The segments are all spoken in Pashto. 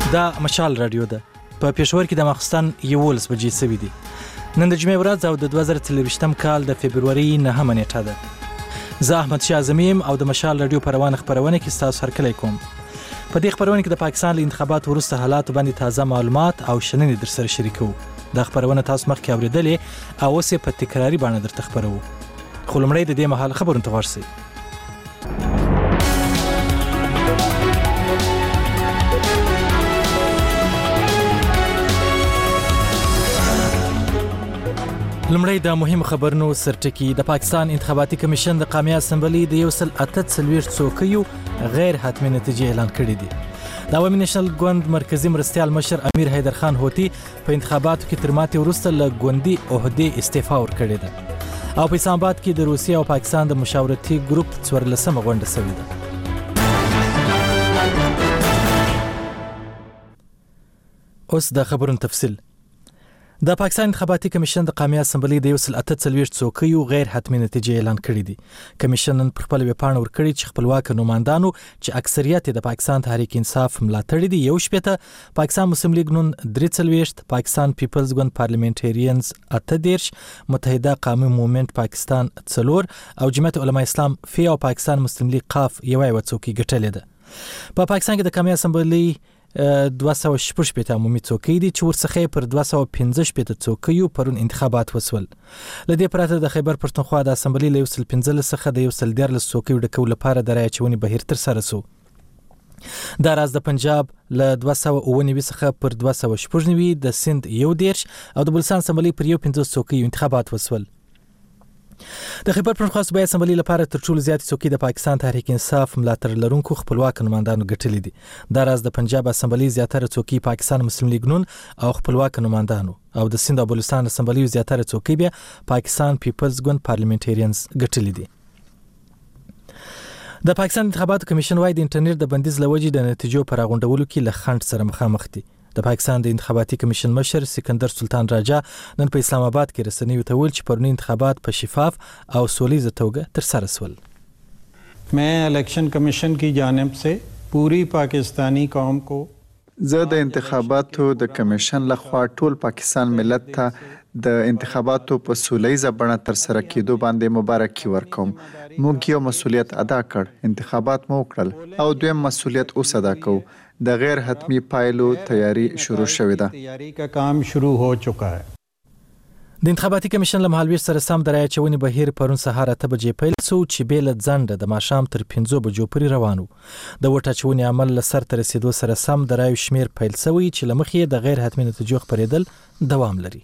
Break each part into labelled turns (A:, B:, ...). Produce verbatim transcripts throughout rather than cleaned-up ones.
A: دا مشال رادیو ده. په پېښور کې د ماخستن یولس بجې سوي دي. نن د جمعې ورځ او د دوه زره څلوېښتم کال د فبروري نهمه نیټه ده. زه احمد شاه زمیم او د مشال رادیو په روانه خپرونه کې ستاسو هرکلی کوم. په دې خپرونه کې د پاکستان له انتخاباتو وروسته حالاتو باندې تازه معلومات او شننې درسره شریکوو. دا خپرونه تاسو مخکې اورېدلې او اوس یې په تکراري بڼه درته خپروو. خو لومړی د دې مهال خبرونو ته غوږ شئ. لمړی د مهم خبرونو سرټکی. د پاکستان انتخاباتي کمیشن د قومي اسمبلی د یو سل اته څلوېښت څوکیو غیر حتمي نتیجې اعلان کړې دي. د عوامي نېشنل ګوند مرکزي مرستیال مشر امیر حیدرخان هوتي په انتخاباتو کې تر ماتې وروسته له ګوندي عهدې استعفا ورکړې ده او په اسلام آباد کې د روسیې او پاکستان د مشاورتي ګروپ څوارلسمه غونډه شوې ده. اوس د خبرونو تفصیل. د پاکستان انتخاباتي کمیشن د قومي اسمبلی د یو سل اته څلوېښت څوکیو غیر حتمي نتیجې اعلان کړې دي. کمیشن نن پر خپل ویبپاڼه ورکړي چې خپلواک نوماندانو چې اکثریت د پاکستان تحریک انصاف ملاتړي دي یو شپېته، پاکستان مسلم لیگ نون درې څلوېښت، پاکستان پیپلز ګوند پارلیمنټریانز اته دېرش، متحده قومي موومنټ پاکستان څلور او جمعیت علماء اسلام فی او پاکستان مسلم لیگ قاف یوه یوه څوکۍ ګټلې ده. په پاکستان کې د قومي اسمبلی دوه سوه شپږ شپېته عمومي څوکۍ دي چې ورڅخه پر دوه سوه پنځه شپېته څوکیو پرون انتخابات وسول. له دې پرته د خیبر پښتونخوا د اسمبلی له یو سل پنځلس څخه د یو سل دیارلس څوکیو ډکولو لپاره د رایې اچونې بهیر ترسره سو. دا راز د پنجاب له دوه سوه اووه نوي څخه پر دوه سوه شپږ نوي، د سند یو دېرش او د بلوچستان اسمبلی پر یو پنځوس څوکیو انتخابات وسول. د خیبر پښتونخوا صوبایي اسمبلی لپاره تر ټولو زیاتې څوکۍ د پاکستان تحریک انصاف ملاتړ لرونکو خپلواک نوماندانو ګټلې دي. دا راز د پنجاب اسمبلی زیاتره څوکۍ پاکستان مسلم لیگ نون او خپلواک نوماندانو او د سند او بلوچستان اسمبلی زیاتره څوکۍ بیا پاکستان پیپلز ګوند پارلیمنټریانز ګټلې دي. د پاکستان انتخاباتو کمیشن وايي د انټرنیټ د بندیز له وجې د نتیجو په راغونډولو کې له خنډ سره مخامخ دي. د پاکستان د انتخاباتي کمیشن مشر سکندر سلطان راجا نن په اسلام آباد کې رسنیو ته ویل چې پرونی انتخابات په شفاف او سولیزه توګه ترسره شول.
B: मैं election commission की जानिब से पूरी पाकिस्तानी कौम को
C: زه د انتخاباتو د کمیشن لخوا ټول پاکستان ملت ته د انتخاباتو په سولیزه بڼه ترسره کېدو باندې مبارکي ورکوم. موږ یو مسؤلیت ادا کړ، انتخابات مو وکړل او دویم مسؤلیت اوس ادا کوو. د غیر حتمی پایلو تیاری شروع شوې ده.
B: تیاری کا کام شروع هو چکا ہے.
A: د انتخاباتي کمیشن له مهالویش سره سم د رایې اچونې بهیر پرون سهار اته بجې پیل شو چې بې له ځنډه د ماښام تر پنځو بجو پورې روان و. د ووټ اچونې عمل له سرته رسېدو سره سم د رایو شمېر پیل شوی چې له مخې د غیر حتمي نتیجو خپرېدل دوام لري.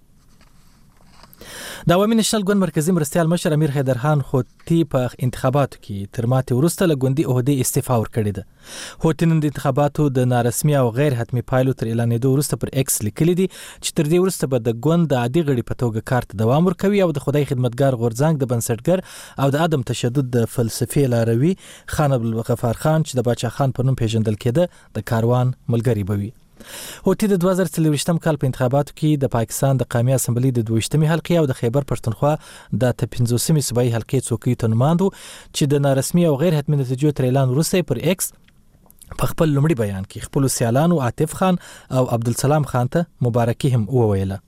A: د عوامي نېشنل ګوند مرکزي مرستیال مشر امیر حیدرخان هوتي په انتخاباتو کې تر ماتې وروسته له ګوندي عهدې استعفا ورکړې ده. هوتي نن د انتخاباتو د نارسمي او غیر حتمي پایلو تر اعلانېدو وروسته پر ایکس لیکلي دي چې تر دې وروسته به د ګوند د عادي غړي په توګه کار ته دوام ورکوي او د خدای خدمتګار غورځنګ د بنسټګر او د عدم تشدد د فلسفې لاروي خان عبدالغفار خان چې د باچا خان په نوم پیژندل کېده د کاروان ملګری به وي. هوتي د دوه زره څلوېښتم کال په انتخاباتو کې د پاکستان د قومي اسمبلی د دویشتمې حلقې او د خیبر پښتونخوا د اته پنځوسمې صوبایي حلقې څوکیو ته نوماند و چې د نارسمي او غیر حتمي نتیجو تر اعلان وروسته پر ایکس په خپل لومړي بیان کې خپلو سیالانو عاطف خان او عبدالسلام خان ته مبارکي هم وویله.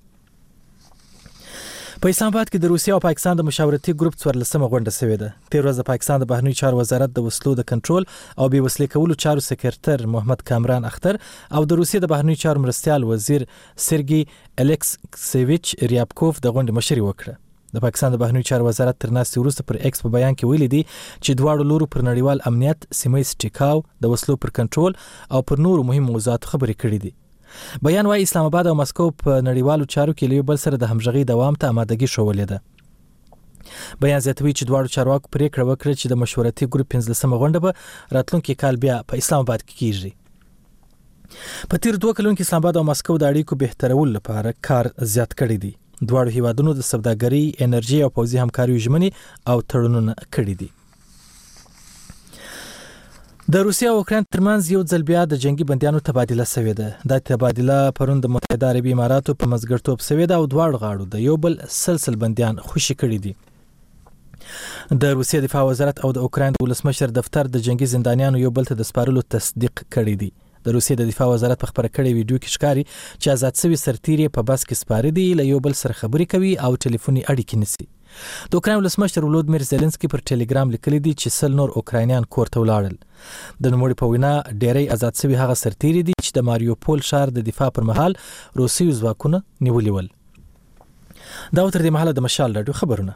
A: په اسلام آباد کې د روسیې او پاکستان د مشاورتي ګروپ څوارلسمه غونډه شوې ده. تېر ورځ د پاکستان د بهرنیو چارو وزارت د وسلو د کنټرول او بې وسلې کولو چارو سکرټر محمد کامران اختر او د روسیې د بهرنیو چارو مرستیال وزیر سرګي الکسیویچ ریابکوف د غونډې مشري وکړه. د پاکستان د بهرنیو چارو وزارت تر ناستې وروسته پر ایکس په بیان کې ویلي دي چې دواړو لورو پر نړیوال امنیت، سیمه ییز ټیکاو، د وسلو پر کنټرول او پر نورو مهم موضوعاتو خبرې کړې دي. بیان وايي اسلام آباد او مسکو په نړیوالو چارو کې له یو بل سره د همغږۍ دوام ته آمادګي ښودلې ده. بیان زیاتوي چې دواړو چارواکو پریکړه وکړه چې د مشورتي ګروپ پنځلسمه غونډه به راتلونکي کال بیا په اسلام آباد کې کیږي. په تیر دوه کلونو کې اسلام آباد او مسکو د اړیکو بهترولو لپاره کار زیات کړی دی. دواړو هیوادونو د سوداګرۍ، انرژي او پوځي همکاریو ژمنې او تړونونه کړي دي. د روسیې او اوکراین ترمنځ یو ځل بیا د جنگي بندیانو تبادله شوې ده. دا تبادله پرون د متحده عربي اماراتو په مزګرتوب شوې ده او دواړو غاړو د یو بل سلسل بندیان خوشي کړي دي. د روسیې دفاع وزارت او د اوکراین د ولسمشر دفتر د جنگي زندانیانو یو بل ته د سپارلو تصدیق کړی دی. د روسیې د دفاع وزارت په خبره کړې ویډیو کې ښکاري چې آزاد شوي سرتیري په بس کې سپاره دي، له یو بل سره خبرې کوي او ټلیفوني اړیکې نیسي. د اوکراین ولسمشر ولودمیر زيلنسکي پر ټلګرام لیکلي دي چې سل نور اوکراینیان کور ته ولاړل. د نوموړي په وینا ډېری آزاد شوي هغه سرتیري دي چې د ماریوپول ښار د دفاع پر مهال روسي ځواکونه نیولي ول. دا تر دې مهاله د مشال راډیو خبرونه.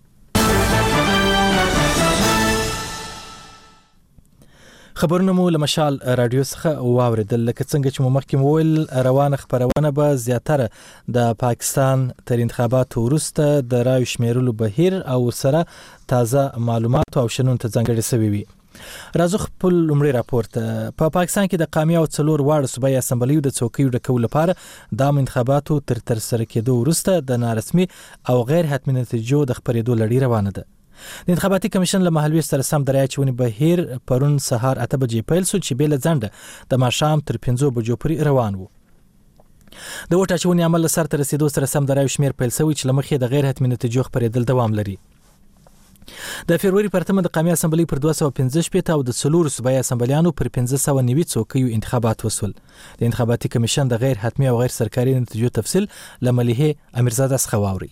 A: خبرونه مو له مشال رادیو څخه واوریدل. لکه څنګه چې مو مخکې وویل، روانه خبرونه به زیاتره د پاکستان تر انتخاباتو وروسته د رایو شمیرلو بهیر او سره تازه معلومات او شنون ته ځانګړي شوي وي. راځو خپل لومړی راپورت. په پاکستان کې د قامي او څلور واړه صوبایي اسمبلیو د څوکیو ډکولو لپاره د انتخاباتو تر ترسره کېدو وروسته د نارسمي او غیر حتمي نتیجو د خبرېدو لړۍ روانه ده. د انتخاباتي کمیشن له مهالویش سره سم د رایې اچونې بهیر پرون سهار اته بجې پیل شو چې بېله ځنډه د ماښام تر پنځو بجو پورې روان و. د ووټ اچونې عمل له سرته رسېدو سره سم د رایو شمېر پیل شوی چې له مخې د غیر حتمي نتیجو خپرېدل دوام لري. د فبروري پر اتمه د قامي اسمبلی پر دوه سوه پنځه شپېته او د څلورو صوبایي اسمبلیانو پر پنځه سوه نوي څوکیو انتخابات وسول. د انتخاباتي کمیشن د غیر حتمي او غیر سرکاري نتیجو تفصیل له ملیحې امیرزاده څخه واوري.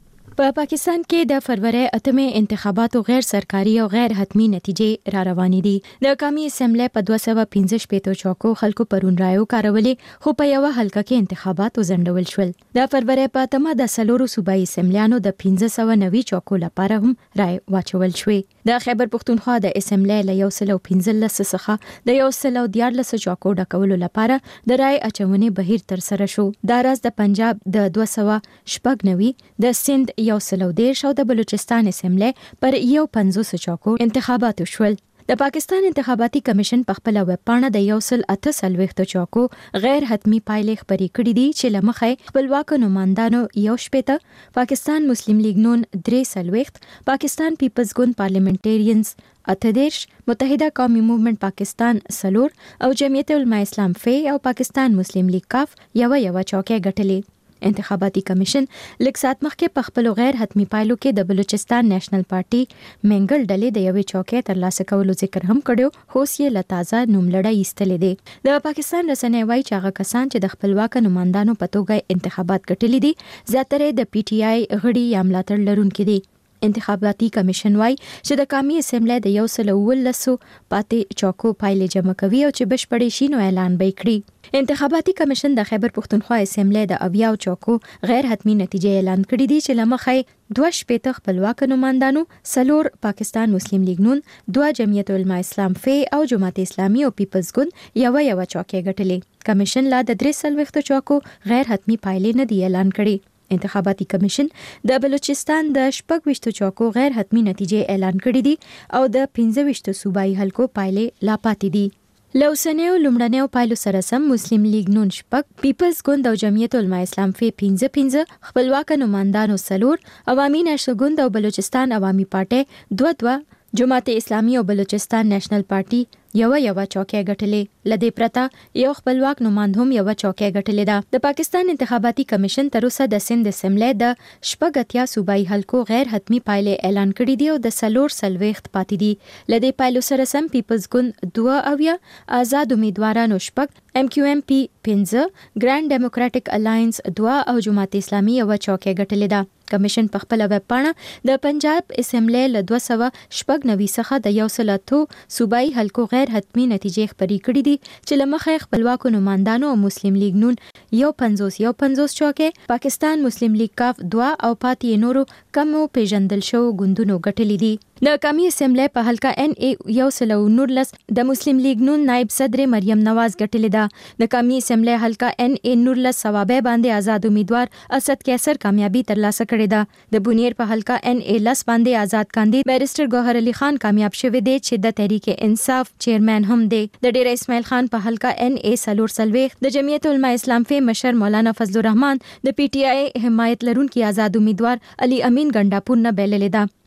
D: په پاکستان کې د فروری اتمه انتخاباتو غیر سرکاري او غیر حتمی نتیجې را روانې دي. د قومي اسمبلی په دوه سوه پنځه شپېته چوکو خلکو پرون رایو کارولې، خو په یو حلقه کې انتخابات وزندول شول. د فروری په اتمه د سلورو صوبایي اسمبلیانو د پنځه سوه نوي چوکو لپاره هم رای واچول شوې. د خیبر پښتونخوا د اسمبلی له یو سل او پنځلس څخه د یو سل او دیارلس چوکو ډکولو لپاره د رای اچونې بهیر تر سره شو. دا راز د پنجاب د دوه سوه شپږ نوي، د سند یو سل او دیرش او د بلوچستان اسمبلی پر یو پنځوس چوکو انتخابات شول. د پاکستان انتخاباتي کمیشن په خپل ویب پاڼه د یو سل اته څلوېښت چوکو غیر حتمی پایلې خبرې کړې دي چې له مخې خپلواک نمائندانو یو شپېته، پاکستان مسلم لیگ نون درې څلوېښت، پاکستان پیپلز ګوند پارلیمنټریانز اته دېرش، متحده قومي موومنټ پاکستان څلور او جمعیت علماء اسلام فی او پاکستان مسلم لیگ کاف یو یو چوکۍ ګټلې. انتخاباتي کمیشن لږ ساعت مخکې په خپل غیر حتمی پایلو کې د بلوچستان نېشنل پارټي منګل ډلې د یوې چوکۍ ترلاسه کولو ذکر هم کړو، خو یې له تازه نوملړۍ ایستلې دي. د پاکستان رسنۍ وایي چې هغه کسان چې د خپلواک نمائندانو په توګه انتخابات ګټلي دي زیاتره د پی ټی آی غړي یا ملاتړ لرونکي دي. انتخاباتي کمیشن وایي چې د قومي اسمبلی د یو سل اوولسو پاتې چوکو پایلې جمع کوي او چې بشپړې شي نو اعلان به کړي. انتخاباتي کمیشن د خیبر پښتونخوا اسمبلی د اویاو چوکو غیر حتمی نتیجې اعلان کړې دي چې له مخې دوه شپېته خپلواک نمائندانو، څلور پاکستان مسلم لیگ نون، دوه جمعیت علماء اسلام فی او جماعت اسلامي او پیپلز ګوند یو یو چوکۍ ګټلې. کمیشن لا د درې څلوېښتو چوکو غیر حتمی پایلې نه دي اعلان کړي. انتخاباتي کمیشن د بلوچستان د شپږ ویشتو چوکو غیر حتمی نتیجې اعلان کړي دي او د پنځه ویشتو صوبایي حلقو پایلې لا پاتې دي. له اوسنیو لومړنیو پایلو سره سم مسلم لیگ نون شپږ، پیپلز ګوند او جمعیت علماء اسلام فی پنځه پنځه، خپلواک نمائندانو څلور، عوامي نېشنل ګوند او بلوچستان عوامي پارټي دوه دوه، جماعت اسلامي او بلوچستان نېشنل پارټي یو یو چوکۍ ګټلې. لدې پرته یو خپلواک نمائند هم یو چوکۍ ګټلې ده. د پاکستان انتخاباتي کمیشن تر اوسه د سند اسمبلی د شپږ اتیا صوبایي حلقو غیر حتمی پایلې اعلان کړي دي او د څلور څلوېښت پاتې دي. لدې پایلو سره سم پیپلز ګوند دوه اویا، آزاد امیدوارانو شپږ، ایم کیو ایم پی پنځه، ګرانډ ډیموکراټک الاینس دوه او جماعت اسلامي یو چوکۍ ګټلې ده. کمیشن په خپل ویب پاڼه د پنجاب اسمبلی له دوه سوه شپږ نوي څخه د یو سل اتو صوبایي حلقو غیر حتمی نتیجې خبرې کړي دي چې له مخې خپلواکو نمائندانو او مسلم لیگ نون یو پنځوس یو پنځوس چوکۍ، پاکستان مسلم لیگ کاف دوه او پاتې نورو کمو پیژندل شوو ګوندونو ګټلې دي. د قومي اسمبلی په حلقه ان ای یو سل او نورلس د مسلم لیگ نون نائب صدر مریم نواز ګټلې ده. د قومي اسمبلی حلقه ان ای نورلس ثوابه باندې آزاد امیدوار اسد کیسر کامیابی ترلاسه کړې ده. د بونیر په حلقه ان ای لس باندې آزاد کاندید بیرسټر ګوهر علي خان کامیاب شوی دی چې د تحریک انصاف چیرمن هم دی. د ډیر اسماعیل خان په حلقه ان ای څلور څلوېښت د جمعیت علماء اسلام فی مشر مولانا فضل الرحمن د پی ټی آی حمایت لرونکي آزاد امیدوار علي امین ګنډاپور نه بیللې ده.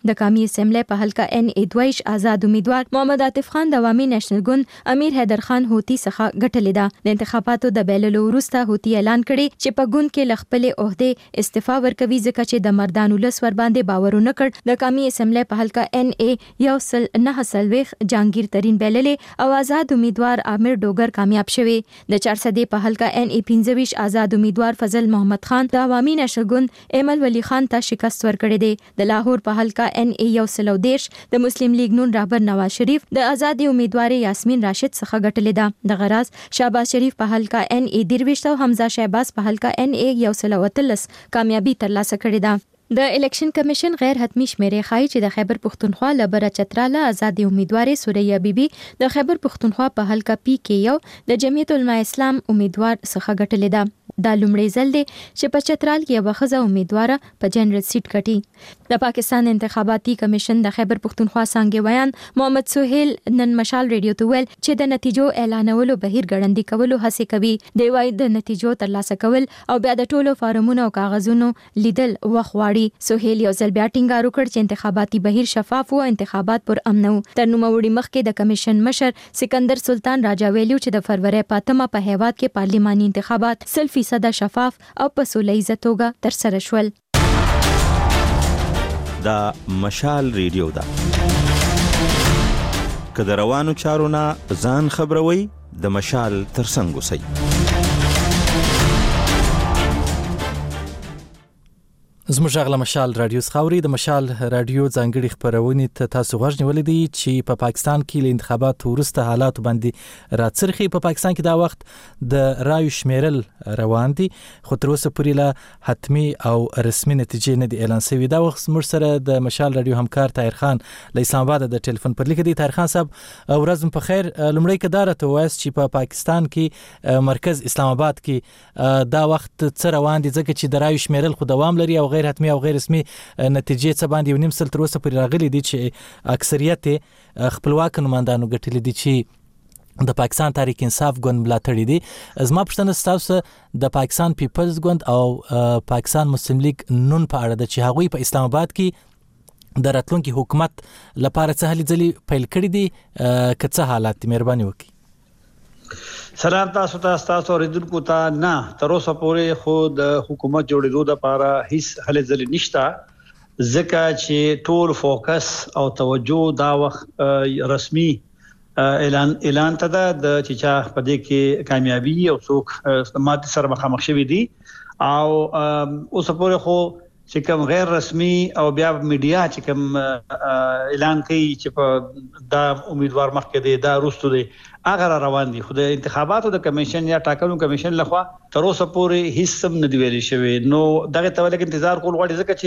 D: د قومي اسمبلی په حلقه ان ای دویش آزاد امیدوار محمد عاطف خان د عوامي نېشنل ګوند امیر حیدر خان هوتی څخه ګټلې ده. د انتخاباتو د بیللو وروسته هوتی اعلان کړی چې په ګوند کې لخپلې عہده استعفا ورکوي ځکه چې د مردان ولس ور باندې باور نه کړ. د قومي اسمبلی په حلقه ان ای یو سل نه سلويخ جهانگیر ترين بیللې او آزاد امیدوار عامر ډوګر کامیاب شوی. د چارسدې په حلقه ان ای پنځه آزاد امیدوار فضل محمد خان د عوامي نېشنل ګوند ایمل ولی خان ته شکست ورکړی دی. د لاهور په حلقه ان ای یو سل دیش د مسلم لیگ نون رهبر نواز شریف د آزاد امیدوار یاسمین راشد څخه ګټلې ده. د غراز شهباز شریف په حلقه ان ای درویش او حمزه شهباز په حلقه ان ای یو سل وتلس کامیابی ترلاسه کړې ده. د الیکشن کمیشن غیر حتمی شمیرې ښایي چې د خیبر پښتونخوا لبره چتراله آزاد امیدوار سوریه بیبي د خیبر پښتونخوا په حلقه پی کې یو د جمعیت العلماء اسلام امیدوار څخه ګټلې ده. دا لومړی ځل دی چې په چترال کې یو ښځه امیدواره په جنرال سیټ ګټي. د پاکستان انتخاباتي کمیشن د خیبر پښتونخوا څنګه بیان محمد سہیل نن مشال ریډیو ته ویل چې د نتیجو اعلانولو بهیر ګړندی کولو هڅه کوي. دی وايي د نتیجو ترلاسه کول او بیا د ټولو فارمونو او کاغذونو لیدل وخواړي. سہیل یو ځل بیا ټینګار وکړ چې انتخاباتي بهیر شفاف او انتخابات پر امن وو. تر نوموړي مخکې د کمیشن مشر سکندر سلطان راجا ویلو چې د فروری په اتمه په هیواد کې پارلیماني انتخابات سل فیصد شفاف او په سوله ییزه توګه ترسره شول.
E: دا مشال ریډیو ده. که د روانو چارو نه ځان خبروي د مشال ترڅنګ اوسئ.
A: زموږ غږ له مشال رادیو څخه اوري. د مشال رادیو ځانګړي خبرونې ته تاسو غوږ نیولې دي چې په پاکستان کې له انتخاباتو وروسته حالات باندې راڅرخي. په پاکستان کې دا وخت د رایو شمیرل روان دي خو تر اوسه پورې لا حتمی او رسمي نتیجې نه دي اعلان شوي. دا وخت موږ سره د مشال رادیو همکار طاهر خان له اسلام آباد د ټلیفون پر لیک دی. طاهر خان صاحب ورځ په خیر. لومړی کدار ته وایس چې په پاکستان کې مرکز اسلام آباد کې دا وخت څه روان دي ځکه چې د رایو شمیرل خو دوام لري او غیر حتمی او غیر رسمي نتیجې څه باندې ونیم سل تر اوسه پورې راغلي دي چې اکثریت خپلواک نمائندانو ګټلي دي چې د پاکستان تحریک انصاف ګوند ملاتړي دي. زما پوښتنه ستاسو د پاکستان پیپلز ګوند او پاکستان مسلم لیگ نون په اړه ده چې هغوی په اسلام آباد کې د راتلونکي حکومت لپاره څه هلې ځلې پیل کړي دي که څه حالات دي؟ مهرباني وکړئ.
F: سلام تاسو ته تاسو اوریدونکو ته. نه تر اوسه پورې خو د حکومت جوړېدو لپاره هیڅ هلې ځلې نشته ځکه چې ټول فوکس او توجه دا وخت رسمي اعلان اعلان ته ده د چې چا په دې کې کامیابی او څوک ماته سره مخامخ شوي دي او اوس پورې خو چې کوم غیر رسمي او بیا میډیا چې کوم اعلان کوي چې په دا امیدوار مخکې دی دا وروسته دی هغه روان دي. خو د انتخاباتو د کمیشن یا ټاکنو کمیشن لخوا تر اوسه پورې هیڅ هم نه دی ویلي شوی. نو دغه ته ولکه انتظار کول غواړي ځکه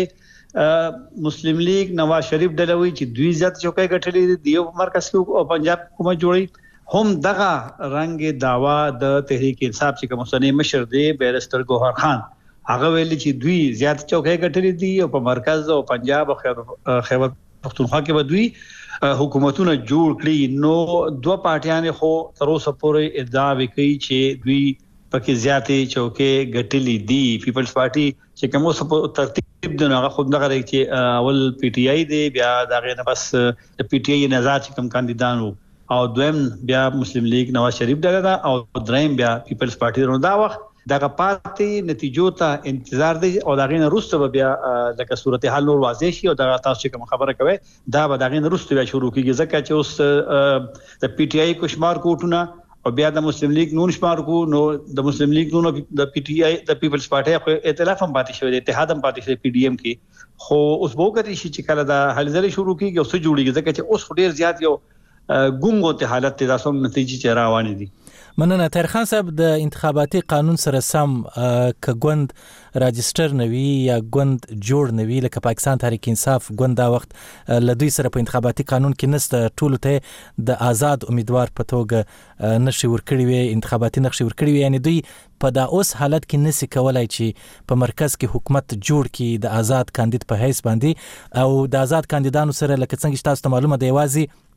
F: چې مسلم لیگ نواز شریف ډلوي چې دوی ځات چوکۍ ګټلې دي یو مرکز کې او پنجاب حکومت جوړي هم دغه رنګ داوا د تحریک انصاف چې کوم سنې مشر دی بیرستر ګوهر خان هغه ویلي چې دوی زیات چوکۍ ګټلې دي او په مرکز او پنجاب او خیبر پښتونخوا کې به دوی حکومتونه جوړ کړي. نو دوه پارټیان خو تر اوسه پورې ادعا وکړي چې دوی پکې زیاتې چوکۍ ګټلې دي. پیپلز پارټي چې کوم اوس ترتیب دی هغه خو دغه چې اول پی ټی آی دی بیا دغه نه بس د پی ټی آی نظر چې کوم کاندیدان وو او دویم بیا مسلم لیگ نواز شریف ډله ده او دریم بیا پیپلز پارټي نو دا وخت دغه پاتې نتیجو ته انتظار دی او دغه نه وروسته بیا د صورتحال نور واضح شي او دغه تاسو کوم خبره کوي دا به دغه نه وروسته بیا شروع کیږي ځکه چې اوس د پی ټی آی کو شمار کوټونه او بیا د مسلم لیگ نون شمار کو نو د مسلم لیگ نون د پی ټی آی د پیپلز پارټي خو ائتلاف هم پاتې شوی دی اتحاد هم پاتې شوی پی ډی ایم کې خو اوس وګورئ چې کله دا حل ځلې شروع کیږي او څه جوړیږي ځکه چې اوس ډیر زیات یو ګونګو ته حالت ته تاسو نتیجې چې روانې دي.
A: مننه. طاهر خان صاحب د انتخاباتي قانون سره سم ک ګوند راجستر نوي یا ګوند جوړ نوي لکه پاکستان تحریک انصاف ګوند دا وخت لدوی سره په انتخاباتي قانون کې نسته ټول ته د آزاد امیدوار په توګه نشي ورکړي وي انتخاباتي نقشې ورکړي وي یعنی دوی په دا اوس حالت کې نسی کولای چې په مرکز کې حکومت جوړ کړي د آزاد کاندید په حیث باندې او د آزاد کاندیدانو سره لکه څنګه تاسو ته معلومه دی وازي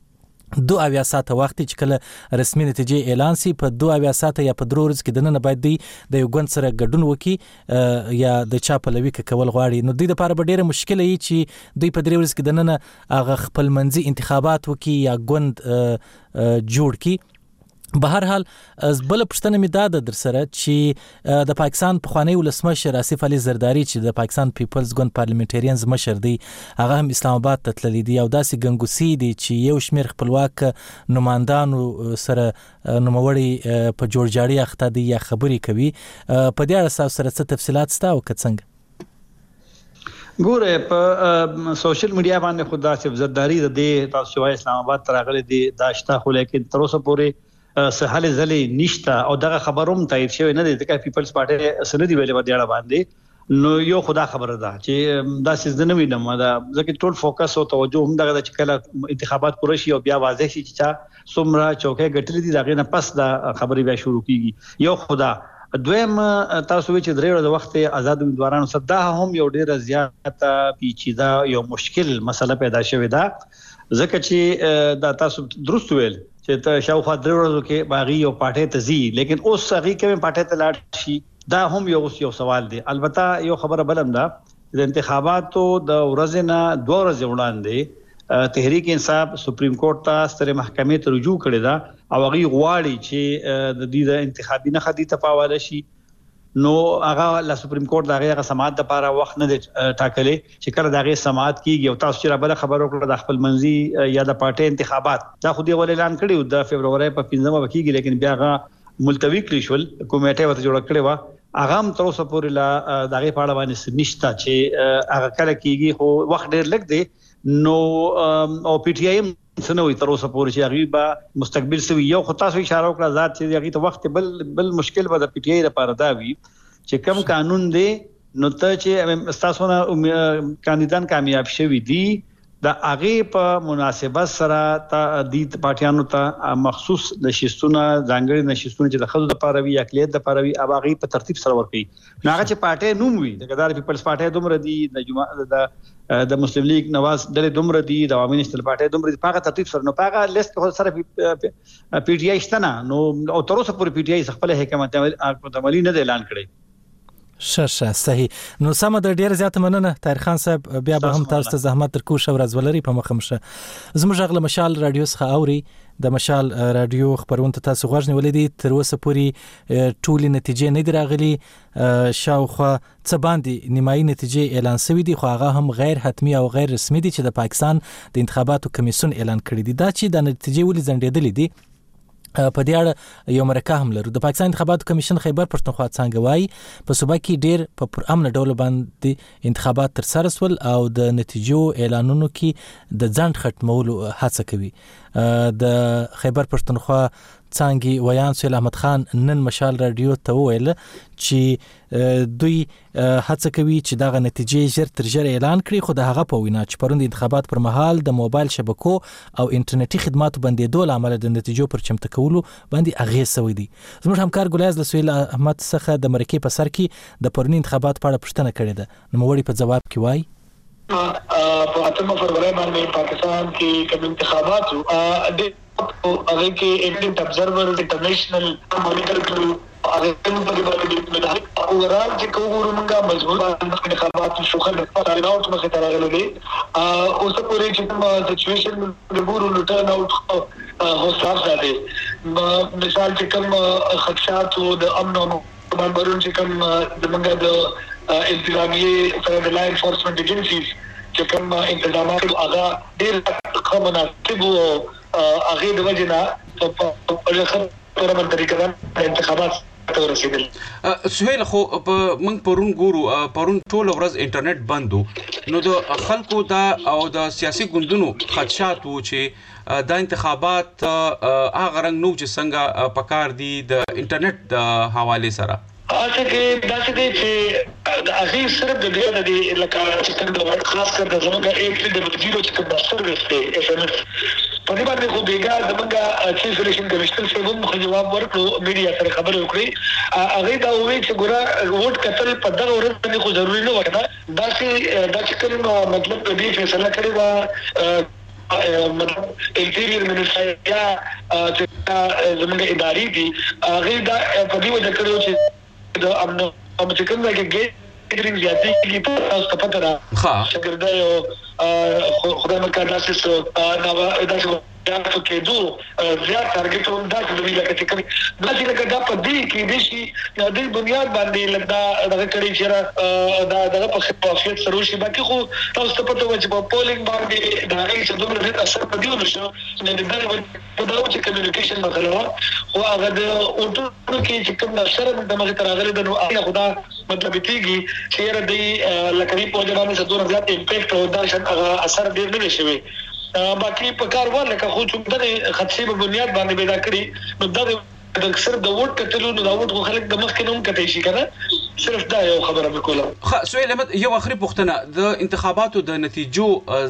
A: دوه اویا ساعته وخت چې کله رسمي نتیجې اعلان سي په دوه اویا ساعته یا په درو ورځو کې دننه باید دی د یو ګوند سره ګډون وکړي یا د چا پلوي کول غواړي نو دوی لپاره به ډیره مشکله وي چې دوی په درې ورځو کې دننه هغه خپل منځي انتخابات وکړي یا ګوند جوړ کړي. به هر حال بل پښتنه می داده در سره چې د پاکستان پخوانی ولسمشر آصف علي زرداری چې د پاکستان پیپلز ګوند پارلیمنټریانز مشر دی هغه هم اسلام آباد ته تللی دی او داسې ګنګوسی دی چې یو شمیر خپلواک نمائندانو سره نوموړي په جوړجاړي اخته دی یا خبري کوي. په دې اړه سره څه تفصيلات ستا او کڅنګ
F: ګوره په سوشل میډیا باندې خدا آصف زرداری د دې تاسو شوای اسلام آباد تراغلي دی داشته خو لیکن تر اوسه پورې سهاله زلي نشتا او دغه خبروم تایید شوی نه دی ځکه پیپلز پارټي سندي ویلې و دیړه باندې نو یو خدا خبره ده چې دا څه نه وینم دا ځکه ټول فوکس او توجه هم دغه چې کله انتخابات پوره شي او بیا واضح شي چې څومره چوکۍ ګټلې دي دغه نه پس دا خبري بیا شروع کیږي. یو خدا دویم تاسو چې درې ورځې وخت آزاد امیدوارانو سره دا هم یو ډیره زیاته پیچیده یو مشکل مسله پیدا شوې ده ځکه چې دا تاسو درست ویل چې ته شاوخوا درې ورځو کې باغی یو پټه ته زی لیکن اوس هغه کې پټه ته لاړ شي دا هم یو یو سوال دی. البته یو خبره بلم ده د انتخاباتو د ورځې نه دوه ورځې وړاندې تحریک انصاف سپریم کورټ ته ستر محکمې ته رجوع کړی دا او هغه غواړي چې د دې د انتخابي نه خدي تفاوض شي نو هغه ل سپریم کورټ دغه سماعت د لپاره وخت نه ټاکلې چې کله دغه سماعت کیږي او تاسو چې را بل خبر وکړه د خپل منځي یا د پارټي انتخابات دا خو دی ول اعلان کړی د فبرवरी په پنځمه وکیږي لیکن بیا هغه ملتوی کړی شول کمیټه وته جوړ کړی و هغه هم تر اوسه پورې لا دغه پاړه باندې نشته چې هغه کله کیږي خو وخت ډیر لګ دی نو او پی ټی آی سنوي تر اوسه پورې چې هغه به مستقبل سوي یو خو تاسو اشاره وکړه ذات چې هغه ته وخت بل بل مشکل به د پی ټی آی لپاره دا وي چې کم قانون دی نو ته چې تاسو نه کاندیدان کامیاب شوي دي د هغه په مناسبت سره د دې پارټیانو ته مخصوص نشستونه ځانګړي نشستونه چې د خزو د لپاره وي اقلیت د لپاره وي هغه په ترتیب سره ورکړي نو هغه چې پارټي نوم وي د ګدار پیپلز پارټي دومره دي د جماعت د د مسلم لیگ نواز ډلې دومره دي د عوامي نشتل پارټي دومره دي په ترتیب سره نو په لیست کې سره پی ټی آی شته نه نو او تر اوسه پورې پی ټی آی خپل حکومت عملی نه اعلان کړی.
A: شه شه صحیح نو سم د ډیر زیات مننه طاهر خان صاحب بیا به هم تاسو ته زحمت تر کوشه ورځ ولري په مخه مشه زموږ غل مشال رادیو څخه اوري د مشال رادیو خبرونه تاسو غوښنه ولې تر اوسه پورې ټولې نتیجې نه دراغلي شاوخوا څه باندې نیمایي نتیجې اعلان شوې دي خو هغه هم غیر حتمی او غیر رسمي دي چې د پاکستان د انتخاباتو کمیسیون اعلان کړی دي دا چې د نتیجې ولې ځنډېدلې دي په دې اړه یو مرکه هم لرو. د پاکستان انتخاباتو کمیشن خیبر پښتونخوا څنګه وایي په صوبه کې ډیر په پرامن ډول باندې انتخابات تر سره سول او د نتیجو اعلانونو کې د ځنډ ختمولو هڅه کوي. د خیبر پښتونخوا څنګه ویان سهیل احمد خان نن مشال رادیو ته ویل چې دوی هڅه کوي چې دغه نتیجې ژر تر ژره اعلان کړي خو د هغه په وینا چې پروند انتخابات پر مهال د موبایل شبکو او انټرنیټي خدماتو باندې دوه عمل د نتیجو پر چمتو کولو باندې اغیز شوی دي. زموږ همکار ګلیاز له سهیل احمد څخه د مرکې په سر کې د پروند انتخابات په اړه پوښتنه کړې ده نو موري په جواب کې وایي
G: په اتمه فروری باندې پاکستان کې کوم انتخابات د هغه کې انډیپندنت ابزرور انټرنیشنل مانیټر کړو هغه په دې باندې د اورال چې کومو موږ مضبوط انتخابات شو خل په راوټ مخه ته راغلي او څه پورې چې کوم سچويشن د ګورو ټرن اوټ هو صاف ده مثال چې کوم خدشات او د امن او مامورون چې کوم د موږ د انتظامیه سره د لاین انفورسمنت ایجنسیز چې کوم انتظامات هغه ډېر کومه تبو هغه د وجنه په خبره من طریقه انتخابات ورسېدل.
H: سهیل خو موږ پرون ګورو پرون ټول ورځ انټرنیټ بندو نو د خلکو دا او د سیاسي ګوندونو خدشات وو چې دا انتخابات هغه رنګ نو چې څنګه پکار دي د انټرنیټ د حواله سره
G: اته کې دا چې د اخی صرف د دې د لکه چې څنګه خاص کر د زموږه ایک د زیرو چې کوم سروس دی اس ام اس په دې باندې خو بیګا زموږه چیف الیکشن کمیشنر څخه هم جواب ورکړو میډیا سره خبرې وکړي هغه دا وایي چې ګوره ووټ کتل په دغه ورځ باندې خو ضروري نه وکړه دا چې دا چې کوم مطلب دې فیصله کړی و انټیریر منسټر یا زموږ ادارې دي هغه دا په دې وجه کړو چې د امن او چې کومه کې ګیرینګ زیاتې کې تاسو ته پته را شګردای او خدای مکه داسې نو دا څه په کې دوه زیات ټارګټ هم دا چې لکه چې کوم دا چې لکه دا په دې کې د شي د بنیاد باندې لګدا دغه کړي چې دا دغه په خپافیت سره شي باقي خو تاسو ته پته و چې په پولینګ باندې دا هیڅ دومره ډېر اثر پدې ونشو نه د دغه په دغه چې کمیونیکیشن مثلا خو هغه د اوټو کې چې کوم اثر د مخه تر هغه د نو خدا مطلب دیږي چې را دی لکه په ځوانانو سره دوه زیات امپیکټ او دا اثر ډېر نه شي باقي په کار ورل که خو چې دغه خدشي په بنیاد باندې پیدا کړی نو دغه د اکثر د ووټ کتلو نو د ووټ خو خلک د مخ کې نوم کتای شي کنه صرف دا یو خبره وکوله
H: خو سوال احمد یو اخري پوښتنه د انتخاباتو د نتیجو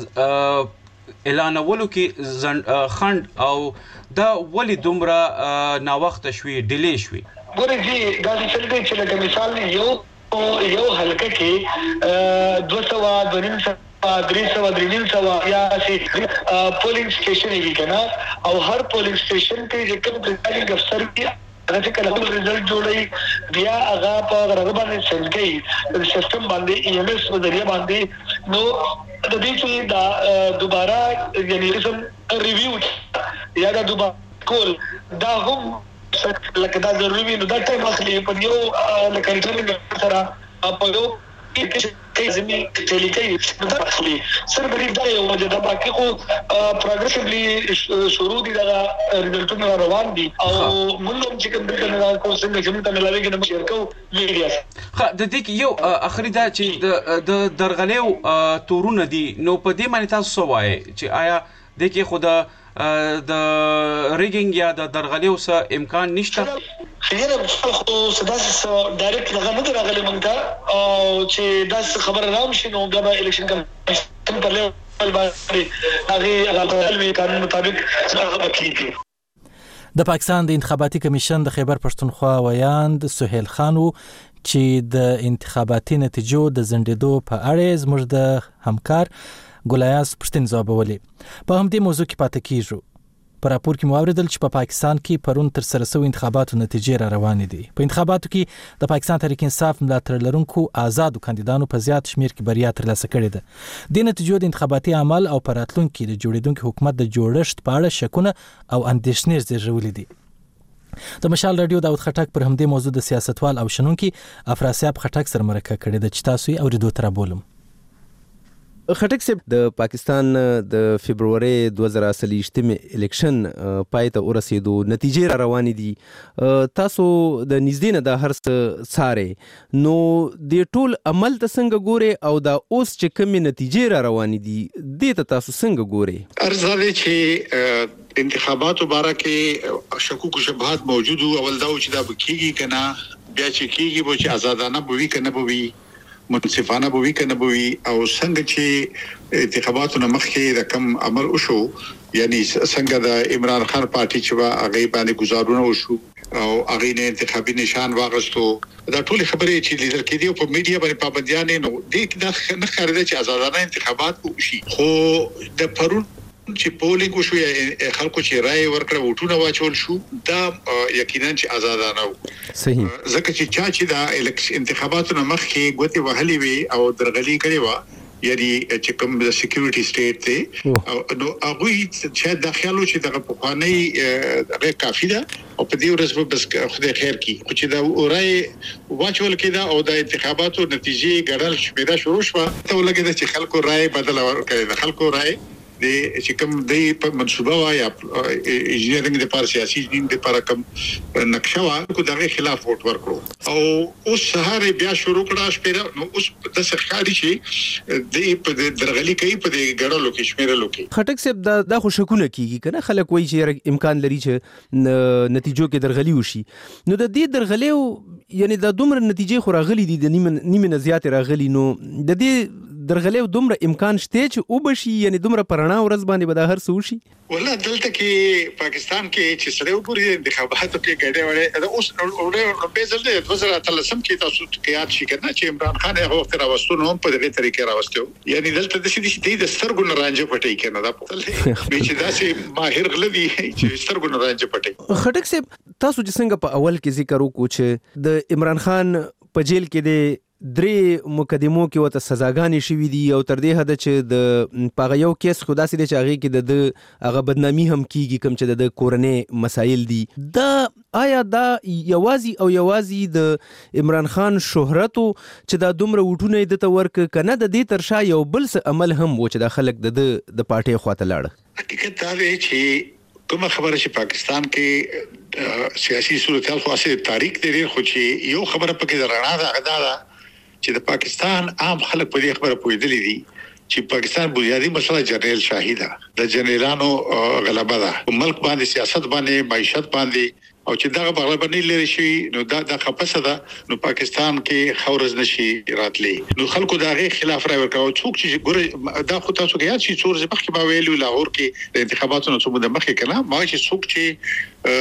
H: اعلانولو کې خند او دا ولی دومره نا وخت شوي ډیلی شوي
G: ګورې جی دا چې لکه مثال یو یو حلقه کې دوه سوه دوه نیم سوه درې سوه درې نیم سوه یا پولینګ سټیشن یې کنه او هر پولینګ سټیشن کې چې کوم پریزایډینګ افسر کې هغه چې کله رزلټ جوړي بیا هغه په هغه باندې سند کوي د سیستم باندې ای ایم ایس په ذریعہ باندې نو د دې چې دا دوباره یعنی رسم ریویو یا دا دوباره کول دا هم لکه دا ضروري وي نو دا ټایم اخلي په یو لکه ریټرنینګ سره په یو کې زمي ټیلی کوي دا اخلي سر بری دا یو وجه دا باقي خو پروګریسیولی شروع دي دا ریزلټونه روان دي او موږ هم چې کوم دغه کو څنګه چې موږ ته ملاويږي نو شیر کوو میډیا
H: خا د دې یو اخري دا چې د درغلیو تورونه دي نو په دې باندې تاسو وایي چې آیا د کې خدا د ریګینګ یا د درغلیو سره امکان نشته
G: خیره خو سداسه ډایرکټ هغه نه راغلی مونږ ته او چې دا خبر راوم شي نو د الیکشن کمیشن په لیول باندې هغه هغه قانون مطابق هغه کیږي
A: د پاکستان د انتخاباتي کمیشن د خیبر پښتونخوا ویاند سهیل خان چې د انتخاباتي نتیجو د زندېدو په اړه زموږ د همکار ګولیاس پښتون ځوابولې په همدې موضوع کې پاتې کیږو پر راپور کې موریدل چې په پاکستان کې پرون تر سره شوی انتخاباتو نتیجې را روانې دي په انتخاباتو کې د پاکستان تحریک انصاف ملاتړ لرونکو آزادو کاندیدانو په زیات شمیر کې بریا ترلاسه کړې ده د نتیجو د انتخاباتي عمل او پراتلونکو د جوړیدونکو حکومت د جوړښت په اړه شکونه او اندېښنې زیږولې دي د مشال رادیو داود خټک پر همدې موضوع د سیاستوال او شنونکو افراسیاب خټک سره مرکه کړې ده چې تاسو یې اوریدو تر بولم
I: خټک صاحب د پاکستان د فبرवरी دوه زره څلوېښت الیکشن پای ته ورسېدو نتیجې را روانې دي تاسو د نږدې نه د هر څه څارې نو د ټول عمل ته څنګه ګوري او دا اوس چې کومې نتیجې را روانې دي دې ته تاسو څنګه ګوري
J: ارزاله چې انتخاباتو باره کې شکوک او شبهات موجود او اول دا چې دا بکیږي کنه بیا چې کیږي به چې آزادانه بوي کنه بوي منصفانه بوي کنه بوي او څنګه چې انتخاباتو مخکې د کم عمل وشو یعنی څنګه د عمران خان پارټي چې وا هغه باندې گزارونه وشو او هغه نه انتخابي نشان واغستو دا ټول خبرې چې لیدل کېدي په میډیا باندې پابندیان نه دي دا نه ښکارېده چې آزادانه انتخابات وشي خو د پرون چې پولینګ وشو خلکو چې رائے ورکړه وټونه واچول شو دا یقینا چې آزادانه و
I: صحیح
J: ځکه چې چا چې دا انتخاباتو مخکې ګوتې وهلې وي او درغلي کړې و یعنی چې کوم د سکیورټي سټیټ ته نو هغه چې د خیالو چې د پخوانی هغه کافي ده او په دې ورځ بس خدای خیر کړي خو چې دا اورای واچول کېده او د انتخاباتو نتیجې ګړل شمیره شروع شوه ته ولګېده چې خلکو رائے بدل ورکړي خلکو رائے د چې کوم د منصوبه وا یا انجینرینګ د پر سیاسي انجینرینګ د پر کوم نقشه وا کو دغه خلاف ووټ ورکړو او اوس سهار بیا شروع کړه شپه نو اوس د سرکاري شي د درغلي کوي په ګړلو کې شمیرلو کې
I: خټک صاحب دا د خوشکونه کیږي کنه خلک وایي چې امکان لري چې نتیجو کې درغلي وشي نو د دې درغلیو یعنی د دومره نتیجې خو راغلي دي د نیمه نیمه زیات راغلي نو د دې درغلې دومره امکان شته چې او بشي یعنی دومره پرانا ورځ باندې به دا هر څه وشي؟
J: ولا دلته کې پاکستان کې چې سره وګوري انتخاباتو کې ګډه وړه دا اوس نو په ځل د دوه زره اتلسم کې تاسو کې یاد شي کنه چې عمران خان هغه وخت راوستو نو په دغه طریقې راوستو یعنی دلته د سې د سترګو نه رانجه پټي کنه دا په به چې دا سي ماهر غلدي چې سترګو نه رانجه پټي.
I: خټک صاحب تاسو چې څنګه په اول کې ذکر وکړو چې د عمران خان په جیل کې د درې مقدمو کې وته سزاګانې شوې دي او تر دې حد چې د پاغه یو کیس خدا سي د چاغي کې د هغه بدنامي هم کیږي کوم چې د کورنۍ مسایل دي. دا آیا دا یوازي او یوازي د عمران خان شهرت چې دا دومره وټونه د تورک کنه د دې ترشا یو بل څه عمل هم و چې د خلک د د پارټي خواته لاړ؟
J: حقیقت دا دی چې کومه خبره چې پاکستان کې سیاسي صورتحال خاصه تاریخ دی خو چې یو خبره پکې درانه ده غدا ده چې د پاکستان عام خلک په دې خبره پوهېدلې دي چې پاکستان بنیادی مسله جنرال شاهي ده د جنرالانو غلبه ده په ملک باندې سیاست باندې معیشت باندې او چې دا غلبه نه لري شي نو دا د خپسه ده نو پاکستان کې خورز نشي راتلی نو خلکو دا غي خلاف راي ورکاو څوک چې ګور دا خو تاسو کې یاد شي څور ځبخ کې ما ویلو لاهور کې د انتخاباتو نو څومره مخکې کنه ما چې څوک چې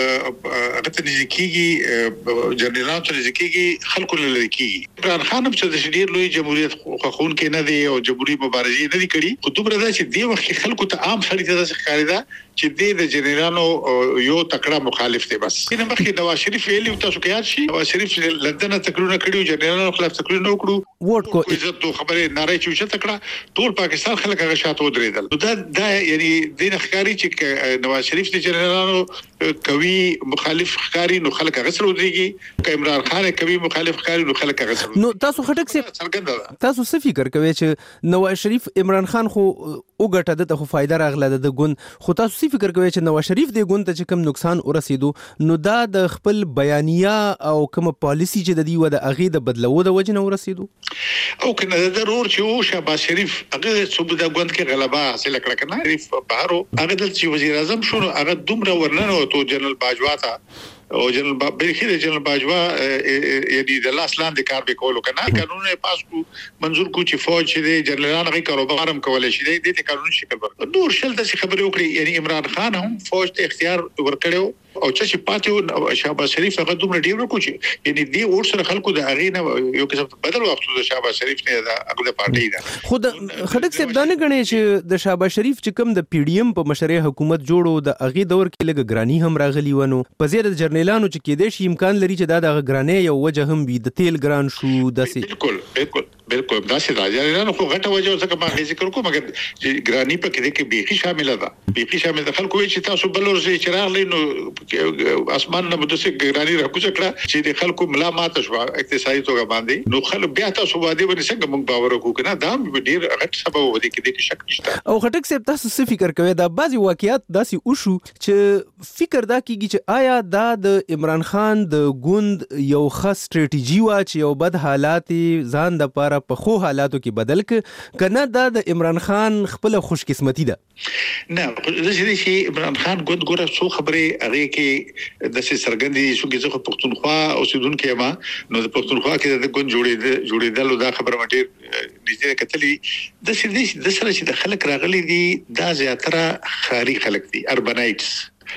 J: هغه ته نزدیکيږي جنرالانو ته نزدیکيږي خلکو له نزدیکيږي عمران خان په د شډیر لوی جمهوریت خوخون کې نه دی او جمهوریت مبارزه نه دی کړی خو دومره دا چې دی وخت خلکو ته عام سړی ته ښکاري دا چې د جنرالانو یو تکړه مخالف دی بس کنه مخکې نواز شریف ویلي تاسو کې یاد شي نواز شریف لندن تکرونه کړیو جنرالانو خلاف تکرونه وکړو
I: ووټ کو
J: عزت تو خبره ناره چې تکړه ټول پاکستان خلک هغه شاته ودرېدل دا دا یعنی د ښکاری چې نواز شریف د جنرالانو کوي مخالف ښکاری نو خلک هغه سره ودرېږي ک عمران خان کوي مخالف ښکاری نو خلک هغه سره
I: نو تاسو خټک سي تاسو څه فکر کوئ چې نواز شریف عمران خان خو وګټه د خو فائدہ راغله د ګوند خو تاسو څه فکر کوئ چې نواز شریف د ګوند ته کوم نقصان ورسېدو نو دا د خپل بیانیه او کوم پالیسی چې د دی و د اغه د بدلو د وجنه ورسېدو
J: او کنه د ضرور چې او شهباز شریف هغه صوبه د ګوند کې غلبه حاصل کړه کنه شریف بهارو هغه د وزیر اعظم شو هغه دومره ورننه او جنرال باجوا تا او جنرال بلخي د جنرال باجوا یعنی د لاس لاندې کار به کولو کنه قانون پاس کو منظور کو چې فوج چې جنرالان غي کاروبار هم کولای شي د دې قانون شکل ورکړي نور شل د خبرې وکړي یعنی عمران خان هم فوج ته اختیار ورکړو او چې پاتې شهباز شریف هغه دومره ډیر وکړي یعنی دی اور سره خلکو د اغې نه یو قسم بدل وخت د شهباز شریف نه د هغه پارټي ده
I: خود خټک صاحب دا نه غني چې د شهباز شریف چې کوم د پی ډی ایم په مشرۍ حکومت جوړو د اغې دور کې لګ ګرانی هم راغلی ونه په زیاده جرنیلانو چې کې د شي امکان لري چې دا د ګرانی یو وجه هم وي د تیل ګران شو داسې
J: بالکل بالکل بالکل داسې راځي نه خو غټه وجه څه ما ذکر کوم مګر چې ګرانی په کې کې بيخي شامل ده بيخي شامل ده خلکو چې تاسو بلور سي چراغ لینو اسمان نه مدسه ګرانی راکوڅ کړه چې د خلکو ملامت شو اقتصادي توګه باندې نو خلک بیا تاسو باندې باندې څنګه موږ باور وکړو کنه دا ډیر غټ سبب ودی کې د شک نشته
I: او خټک صاحب تاسو څه فکر کوئ دا بعضي واقعیات داسې وشو چې فکر دا کیږي چې آیا دا د عمران خان د ګوند یو خاص ستراتیژي وا چې یو بد حالات ځان د پاره په خو حالاتو کې بدل ک کنه دا د عمران خان خپل خوش قسمتي ده
J: نه د چې عمران خان ګوند ګوره څو خبره هغه کې د سرګندې شو کې څه پښتونخوا او سیدونکو ما نو د پښتونخوا کې د ګوند جوړې جوړېدل دا خبره مټیر نږدې کتلې د سې د سره چې د خلک راغلي دي دا زیاتره خاري خلک دي اربنایټس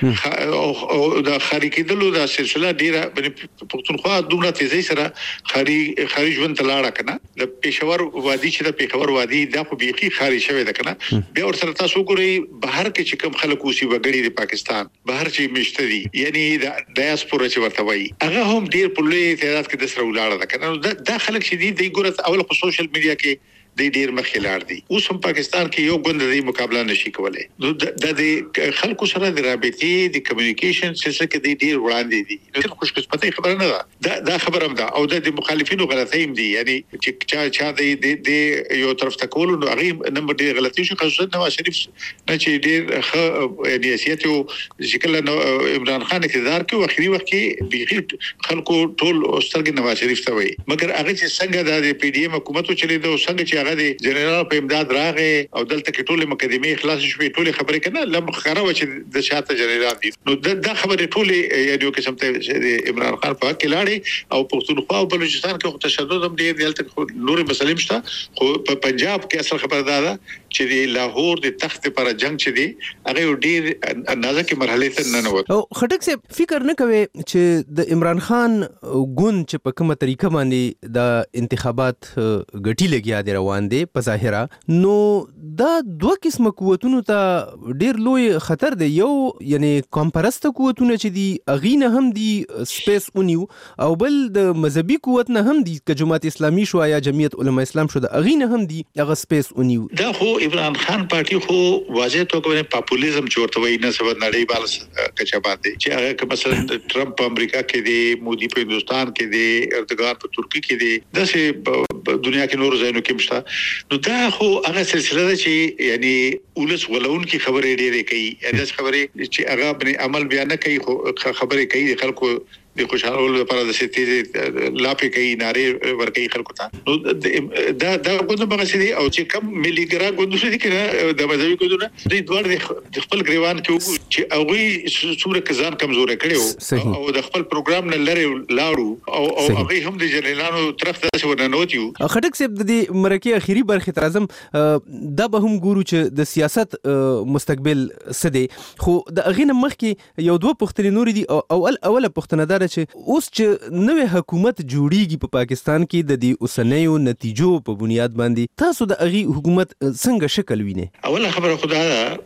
J: او د خاري کېدلو د سلسله ډیره پښتونخوا دومره تیزی سره خاري خاري ژوند تلاړه کنه د پېښور وادي چې د پېښور وادي دا خو بيخي خاري شوی ده کنه بیا ور سره تاسو ګورئ بهر کې چې کوم خلک اوسي وګړي د پاکستان بهر چې مشتري یعنی د ډایاسپورا چې ورته وایي هغه هم ډیر په لوی تعداد کې د سره ولاړه ده کنه دا خلک چې دي د ګورت اول په سوشل میډیا کې د ډیر مخیلار دي اوس هم پاکستان کې یو غوند د مقابله نشي کولای د د خلکو سره د رابطې د کمیونیکیشن سیستم کې د ډیر وړاندې دي ډیر خوش قسمتي خبره نه ده دا خبره هم ده او د مخالفینو غلطۍ هم دي یعنی چې چا چا د د یو طرف ته کول نو هغه نمبر ډیر غلطي شو خاصه نواز شریف نه چې ډیر یعنی سیاست او شکل عمران خان اقتدار کې واخري وخت کې بيخي خلکو ټول سترګ نواز شریف ته وي مګر هغه چې څنګه د پی ډی ایم حکومت چلیدو څنګه چې چې هغه د جنرال په امداد راغې او دلته کې ټول مقدمه خلاص شوې ټول خبرې کنه لم خره و چې د شاته جنرال دي نو دا خبرې ټول یو قسم ته عمران خان په کې لاړې او پښتونخوا او بلوچستان کې تشدد هم ډېر دلته نور مسلې شته خو په پنجاب کې اصل خبر دا ده چې د لاهور د تخت پر جنگ چې دی هغه ډېر نازک مرحله ته نه نوت
I: او خټک صاحب فکر نه کوي چې د عمران خان ګوند چې په کومه طریقه باندې د انتخابات غټي لګیا دي روان دي په ظاهره نو دا دوه قسمه قوتونو ته ډېر لوی خطر دی یو یعنی کمپرست قوتونه چې دي اغینه هم دي سپیس اونیو او بل د مذهبي قوت نه هم دي ک جماعت اسلامي شو یا جمعیت علما اسلام شو د اغینه هم دي هغه سپیس اونیو
J: دا خو عمران خان پارټي خو واضح توګه پاپولیزم چورته وای نه سبب نړۍ بال کچا باندې چې هغه مثلا ټرمپ په امریکا کې دی مودي په هندستان کې دی اردوغان په ترکی کې دی دغه دنیا کې نور ځایونو کې مشته نو دا خو هغه سلسله ده چې یعنی ولس ولون کی خبرې ډېرې کوي دا خبرې چې هغه باندې عمل بیان نه کوي خو خبرې کوي خلکو د خوشاله لپاره د ستې لاپې کوي ناره ور کوي خلکو ته نو دا دا کومه بغسري او چې کم ملي ګرا ګوندونه دي کنه د مذهبي ګوندونه د دوړ د خپل گریوان کې چې هغه صورت کزان کمزور کړي او د خپل پروګرام نه لري لاړو او او هغه هم د جنرالانو طرف ته ورنوتیو
I: خټک صاحب د دې مرکه اخیری برخه تر اعظم دا به هم ګورو چې د سیاست مستقبل سدي خو د اغینه مخ کې یو دوه پښتني نور دي او اول اوله پښتنه چې اوس چې نوې حکومت جوړیږي په پاکستان کې د دې اوسنیو نتیجو په بنیاد باندې تاسو د اغي حکومت څنګه شکل وینئ
J: اوله خبره خدا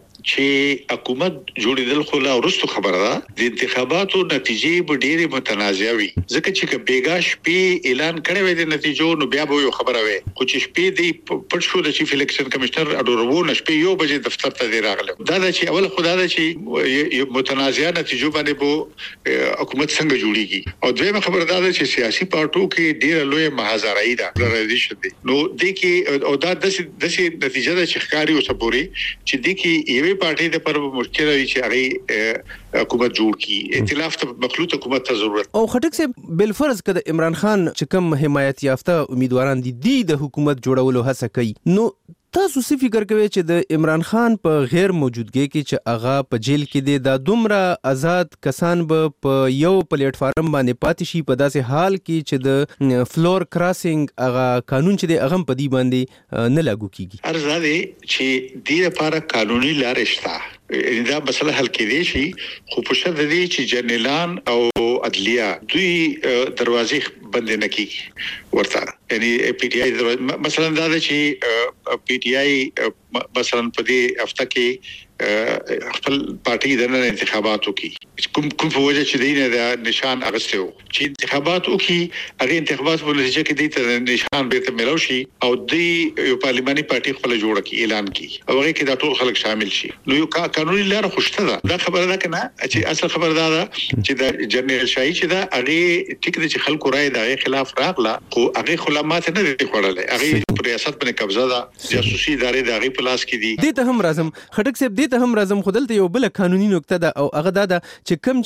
J: چې حکومت جوړیدل خو لا ورستو خبره ده د انتخاباتو نتیجې به ډېرې متنازعه وي ځکه چې بیګا شپې اعلان کړی وي د نتیجو نو بیا به یو خبره وي خو چې شپې دی پټ شو د چیف الیکشن کمشنر اډورو نشپې یو بجې دفتر ته دی راغله دا د چې اول خدای دا چې متنازعه نتیجو باندې بو حکومت څنګه جوړیږي او دویمه خبره دا چې سیاسي پارټو کې ډېر لوی محاذرای ده پلرایزیشن دی نو د کې او دا د دې نتیجه د چخکاری او صبوري چې د کې یوه پارټي د پر مشکل وی چې هغه حکومت جوړ کی ائتلاف ته مخلوط حکومت ته ضرورت
I: او خټک صاحب بل فرض کده عمران خان چې کوم حمایت یافته امیدواران دي د حکومت جوړولو هڅه کوي نو تاسو څه فکر کوئ چې د عمران خان په غیر موجودګۍ کې چې هغه په جیل کې دی دا دومره آزاد کسان به په یو پلیټ فارم باندې پاتې شي په داسې حال کې چې د فلور کراسینګ هغه قانون چې دی هغه په دی باندې نه لاګو کیږي
J: ارزه دی چې د لپاره قانوني لارې شته دا مسله حل کېدی شي خو په شرط دی چې جنرالان او عدلیه دوی دروازې بند نه کیږي ورته یعنی پی ټی آی مثلا دا چې پی ټی آی مثلا په دې هفته کې خپل پارټي د انتخاباتو کې کوم کوم په وجه چې دینه د نشان اغستو چې انتخاباتو کې هغه انتخابات په نتیجه کې د نشان به ته ملو شي او د یو پارلماني پارټي خپل جوړه کی اعلان کی او هغه کې د ټول خلک شامل شي نو یو قانوني لار خوشته ده دا خبره ده کنه چې اصل خبره ده چې د جنرال شاهي چې دا هغه ټیک دي چې خلکو رائے د خلاف راغله خو هغه خلامات نه دي خړلې هغه په ریاست باندې قبضه ده جاسوسي ادارې د هغه پلاس کې دي
I: د ته هم راځم خټک صاحب ته هم راځم خودلته یو بل قانوني نقطه ده او هغه دا چې کم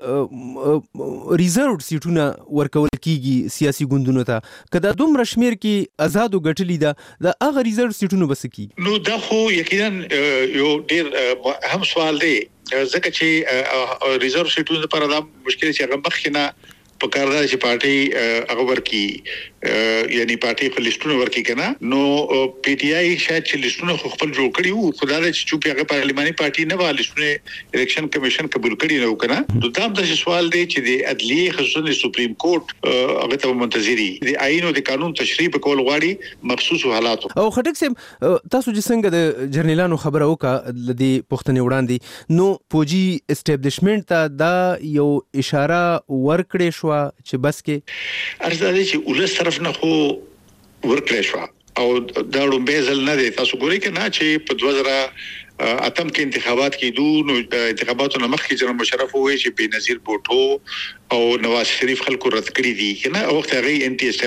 I: چې ریزرو سیټونه ورکول کیږي سیاسي ګوندونو ته کدا دومره شمیر کې آزاد او غټلی ده د هغه ریزرو سیټونو بس کی
J: نو دا خو یقینا یو ډیر هم سوال دی ځکه چې ریزرو سیټونو لپاره دا مشکل چې هغه مخکنه په کار ده چې پارټي هغه ورکی یعنی پارټي خپل لیستونه ورکی کنه نو پی ټی آی شاید چې لیستونه خپل جوړ کړي وو خدای دې چې چوپی هغه پارلماني پارټي نه و لیستونه الیکشن کمیشن قبول کړي نو کنه نو دا د سوال دی چې د عدلیه خصوصا د سپریم کورټ هغه ته منتظری د آئین او د قانون تشریح کول غواړي مخصوص حالاتو
I: او خټک صاحب تاسو چې څنګه د جرنیلانو خبره وکړه د پښتنې وړاندې نو فوجي اسټابلیشمنت ته دا یو اشاره ورکړې شو چې بس کې
J: ارزاده چې ولس طرف نه خو ورکړې شو او دا لومبه ځل نه دی تاسو ګورئ کنه چې په دوه زره اتم کې انتخابات کېدو نو انتخاباتو نه مخکې جنرال مشرف وایي چې بنظیر بوټو او نواز شریف خلکو رد کړی دي کنه او وخت هغه انټي اسټابلیش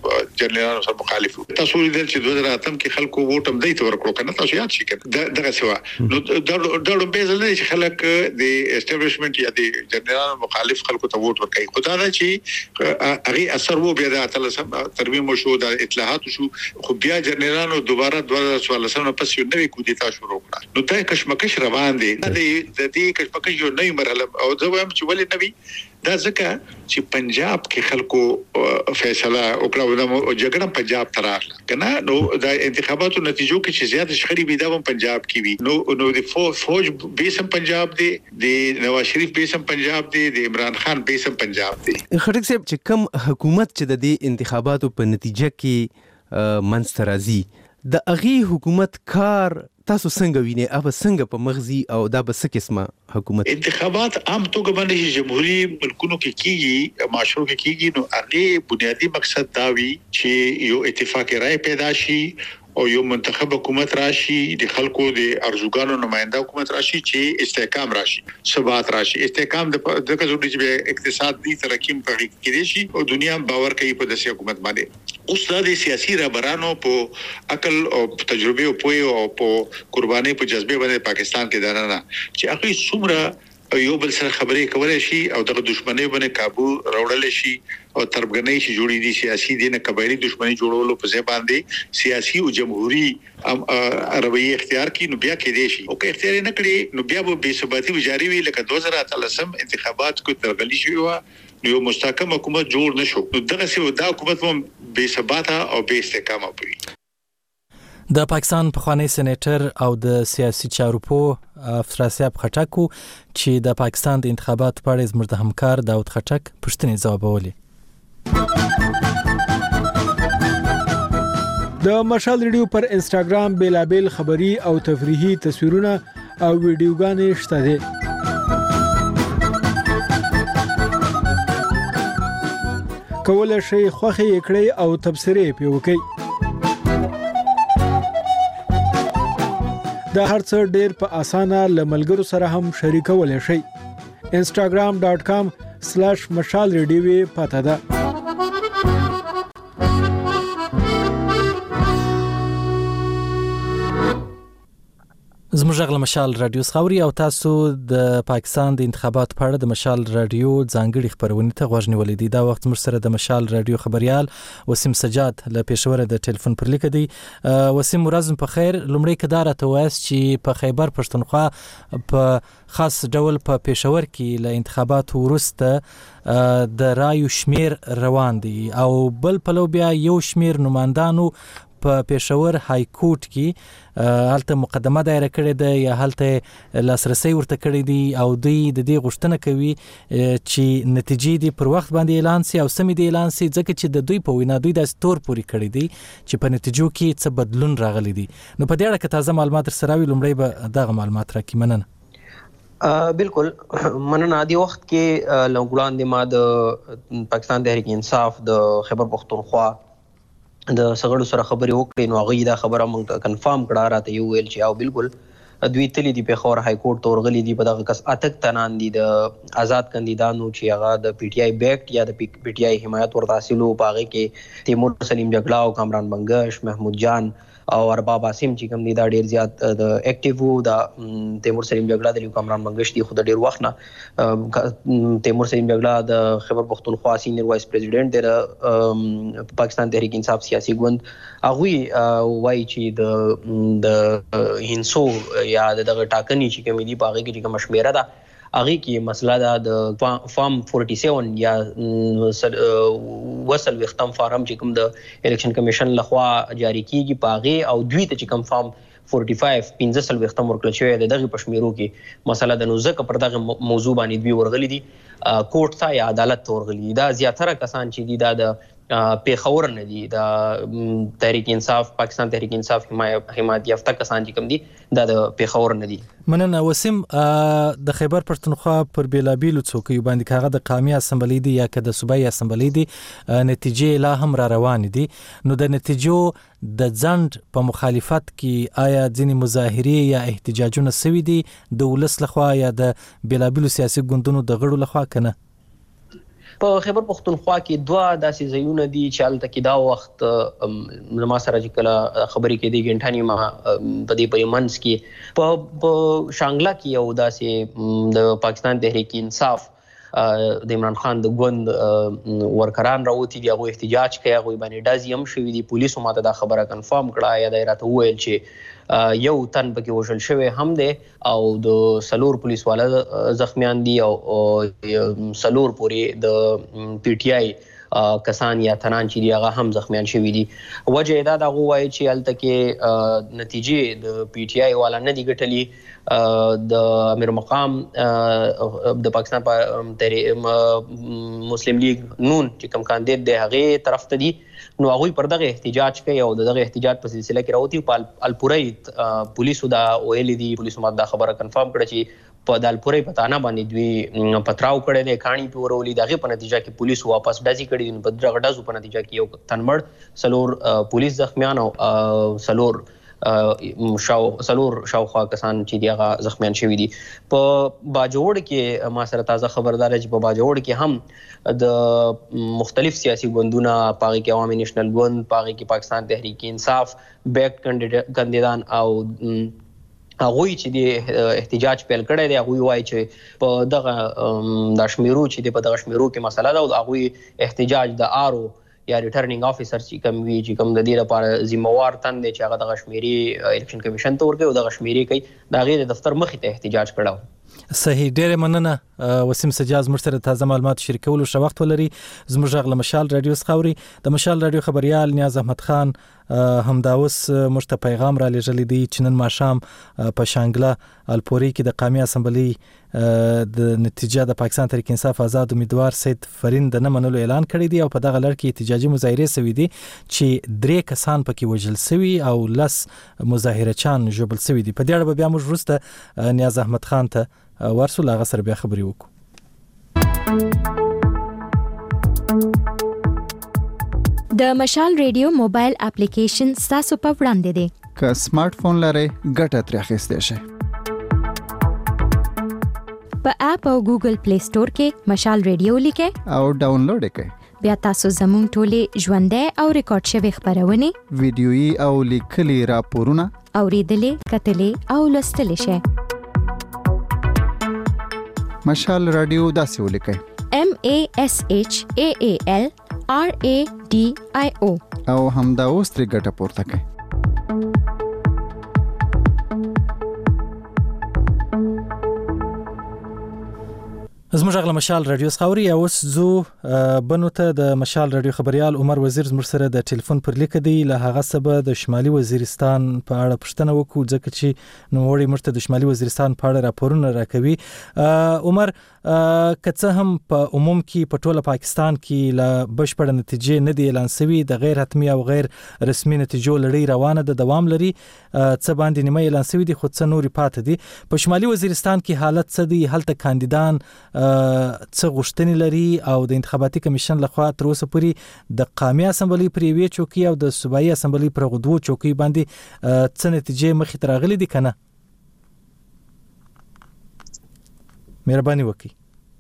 J: جنرالانو سره مخالف تاسو لیدل چې دوه هزار اتم کې خلکو ووټ هم دی تور کړو کنه تاسو یاد شي کنه دغه سوا نو دا د بیزل نه چې خلک د اسټابلیشمنت یا د جنرالانو مخالف خلکو ته ووټ ورکړي خدای دا چې هغه اثر وو بیا د اتلسم ترمیم شو د اطلاعات شو خو بیا جنرالانو دوباره دوه هزار څوارلسم پس یو نوې کودتا شروع کړه نو دا کشمکش روان دي د دې کشمکش یو نوې مرحله او زه وایم چې ولې نوې دا ځکه چې پنجاب کې خلکو فیصله وکړه د جګړه پنجاب ته راغله کنه نو د انتخاباتو نتیجو کې چې زیات شخړې بي دا پنجاب کې وي نو نو د فوج بیسم پنجاب دی د نواز شریف بیسم پنجاب دی د عمران خان بیسم پنجاب دی
I: خټک صاحب چې کوم حکومت چې د دې انتخاباتو په نتیجه کې منځته راځي د اغي حکومت کار تاسو څنګه وینئ اوبه څنګه په مغزي او دا به څه قسمه حکومت
J: انتخابات عام توګه باندې جمهوریت ملکونو کې کیږي معاشرو کې کیږي نو هغه بنیادی مقصد دا وی چې یو اتفاق رائے پیدا شي او یو منتخب حکومت راشي د خلکو د ارزوګانو نمائنده حکومت راشي چې استحکام راشي ثبات راشي استحکام د دغه ضروري چې اقتصادي ترقی په کې شي او دنیا باور کوي په داسې حکومت باندې اوس د سیاسي رهبرانو په عقل او تجربه او په او په قرباني په جذبه باندې پاکستان کې دانه نه چې هغه څومره یو بل سره خبرې کولای شي او دغه دښمنۍ باندې काबू راوړل شي او تربګنۍ چې جوړې دي سیاسي دي نه قبایلی دښمنۍ جوړولو په ځای باندې سیاسي او جمهوریت رویه اختیار کړي نو بیا کې دي شي او که اختیار نه کړي نو بیا به بې ثباتی جاری وي لکه دوه هزار اتلسم انتخابات کو ترغلي شوی و نو مستحکم حکومت جوړ نشو نو دغه څه دا حکومت هم بې ثباته او بې استحکامه وي
A: د پاکستان پخوانی سېنیټر او د سیاسي چارو په افسراسیاب خټک چې د پاکستان د انتخاباتو په اړه زموږ د همکار داود خټک پوښتنې ځوابولې
K: د مشال ریډیو پر انسټاګرام بیلابل خبری او تفریحي تصویرونه او ویډیوګانې شته دي کولای شئ خوښه کړئ او تبصرې پې وکړئ دا هرڅه ډېر په اسانه لملګرو سره هم شریکولای شئ instagram dot com slash مشال ریډیو پته ده
A: زموږ غږ مشال رادیو خاوري او تاسو د پاکستان د انتخاباتو په اړه د مشال رادیو ځانګړي خبرونه ته غوږ نیولې دي دا وخت موږ سره د مشال رادیو خبريال وسیم سجاد له پېښور د ټلیفون پر لیک دی وسیم ورځم په خیر لومړی کدار ته واس چې په خیبر پښتونخوا په خاص ډول په پېښور کې له انتخاباتو وروسته د رایو شمیر روان دي او بل په لو بیا یو شمیر نمائندانو په پېښور های کورټ کې هلته مقدمه دایره کړې ده یا هلته لاسرسي ورته کړې دي او دوی د دې غوښتنه کوي چې نتیجې دي پر وخت باندې اعلان سي او سمې دي اعلان سي ځکه چې د دوی په وینا دوی د ستور پوری کړې دي چې په نتیجو کې څه بدلون راغلي دي نو په دې اړه کې تازه معلومات سره وی لومړی به دغه معلومات راکې مننه
L: بالکل مننه دی وخت کې لوګلان د ما د پاکستان تحریک انصاف د خیبر پختونخوا د سغړو سره خبرې وکړې نو هغه دا خبره مونږ کنفرم کړه راته یو ویل چې او بالکل دوی تللی دی په خور های کورټ تورغلی دی په دغه کس اتک تنان دي د آزاد کاندیدانو چې هغه د پی ټی آی بیک یا د پی ټی آی حمایت ورته حاصلو پاغه کې تیمور سلیم جګړه او کامران بنگش محمود جان او ارباب عاصم چې کوم دي دا ډیر زیات د اکټیو دا تیمور سلیم جګړه د کامران بنگش دی خو د ډیر وخت نه تیمور سلیم جګړه د خیبر پختونخوا سینیئر وایس پریزیډنټ د پاکستان تحریک انصاف سیاسي ګوند هغه وایي چې د د هینسو یا دغه ټاکنې چې کوم دي پاغه کې کوم شمیره ده هغه کې مسله ده د فارم سوري سیون یا وصل وختم فارم چې کوم د الیکشن کمیشن لخوا جاری کیږي پاغه او دوی ته چې کوم فارم پنځه پنځه پنځه سل وختم ورکړل شوی د دغه پښمیرو کې مسله د نوزک پر دغه موضوع باندې دوی ورغلي دي کورټ ته یا عدالت ته ورغلي دا زیاتره کسان چې دي دا د پیښور نه دي دا تحریک انصاف پاکستان تحریک انصاف حمایت یافته کسان چې کوم دي دا د پیښور نه دي
A: مننه وسیم د خیبر پښتونخوا پر بیلابیلو څوکیو باندې کاغه د قومي اسمبلی دی یا که د صوبایي اسمبلی دی نتیجې لا هم را روان دي نو د نتیجو د ځند په مخالفت کې آیا ځینې مظاهرې یا احتجاجونه سوي دي د ولس لخوا یا د بیلابیلو سیاسي ګوندونو د غړو لخوا کنه
L: په خیبر پختونخوا کې دوه داسې ځایونه دي چې هلته کې دا وخت زما سره چې کله خبرې کېدې ګنټه نیمه په دې پورې منځ کې په شانګله کې یو داسې د پاکستان تحریک انصاف د عمران خان د ګوند ورکران راوتی دي، هغوی احتجاج کوي، هغوی باندې ډزې هم شوي دي. پولیسو ماته دا خبره کنفارم کړه یا دا یې راته وویل چې یو تن پکې وژل شوی هم دی او د څلور پولیس والا زخمیان دي او څلور پورې د پی ټي آی کسان یا تنان چې دي هغه هم زخمیان شوي دي. وجه یې دا د هغو وایي چې هلته کې نتیجې د پی ټي آی والا نه دي ګټلي، د امیر مقام د پاکستان مسلم لیگ نون چې کوم کاندید دی هغې طرف ته دي، نو هغوی پر دغه احتجاج کوي او د دغه احتجاج په سلسله کې راوتي. په الپورۍ پولیسو دا ویلي دي، پولیسو ماته دا خبره کنفارم کړه چې په د الپورۍ په تانه باندې دوی پتراو کړی دی، کاڼي پې ورولي، د هغې په نتیجه کې پولیسو واپس ډزې کړي دي. په دغه ډزو په نتیجه کې یو تن مړ، څلور پولیس زخمیان او څلور شاو څلور شاوخوا کسان چې دي هغه زخمیان شوي دي. په باجوړ کې ما سره تازه خبردار چې په باجوړ کې هم د مختلف سیاسي ګوندونه، په هغې کې عوامي نیشنل ګوند، په هغې کې پاکستان تحریک انصاف بیک کاندیدان او هغوی چې د احتجاج پیل کړی دی، هغوی وایي چې په دغه دا شمیرو چې دی په دغه شمیرو کې مسله ده او هغوی احتجاج د آرو یا ریټرنینګ افیسر چې کوم وي چې کوم د دې لپاره ذمہوار تن دی چې هغه دغه شمیرې الیکشن کمیشن ته ورکوي او دغه شمیرې کوي، د هغې د دفتر مخې ته احتجاج کړی.
A: صحیح، ډېرې مننه وسیم سجاد زموږ سره تازه معلومات شریکولو. ښه وخت ولري. زموږ غږ له مشال راډیو څخه اوري. د مشال راډیو خبریال نیاز احمد خان همدا اوس موږ ته پیغام را لېږلی دی چې نن ماښام په شانګله الپورۍ کې د قومي اسمبلۍ د نتیجه د پاکستان تحریک انصاف آزاد امیدوار سید فرین د نه منلو اعلان کړی دی او په دغه لړ کې احتجاجي مظاهرې سوي دي چې درې کسان پکې وژل سوي او لس مظاهرچیان ژوبل سوي دي. په دې اړه به بیا موږ وروسته نیاز احمد خان ته ورسو، له هغه سره بیا خبرې وکړو.
D: د مشال ریډیو موبایل اپلیکیشن ستاسو په وړاندې دی.
C: که سمارټ فون لرئ ګټه ترې اخیستی شئ.
D: په اپ او ګوګل پلی سٹور کې مشال ریډیو لیکئ
C: او ډاونلوډ یې کړئ.
D: بیا تاسو زموږ ټولې ژوندۍ او ریکارډ شوې خبرونه،
C: ویډیويي او لیکلي راپورونه
D: اوریدلې، کتلې او لوستلی شئ.
C: مشال راډیو داسې ولیکئ:
D: M A S H A A L R A D I O
C: او همدا اوس ترې ګټه پورته کړئ.
A: زموږ غږ له مشال راډیو څخه اوري. اوس زو بنو ته د مشال راډیو خبریال عمر وزیر زموږ سره د ټلیفون پر لیک دی. له هغه سبا د شمالي وزیرستان په اړه پوښتنه وکړو ځکه چې نوموړی موږ ته د شمالي وزیرستان په اړه راپورونه راکوي. عمر، که څه هم په عموم کې په ټوله پاکستان کې له بشپړه نتیجې نه دی اعلان شوي، د غیر حتمي او غیر رسمي نتیجو لړۍ روانه ده، دوام لري، څه باندې نیمه اعلان شوي دي خو څه نورې پاتې دي. په شمالي وزیرستان کې حالت څه دی؟ هلته کاندیدان څه غوښتنې لري او د انتخاباتي کمیشن لخوا تر اوسه پورې د قومي اسمبلۍ پر یوې چوکۍ او د صوبایي اسمبلۍ پر هغو دوو چوکۍ باندې څه نتیجې مخې ته راغلي دي که نه؟ مهرباني وکړئ.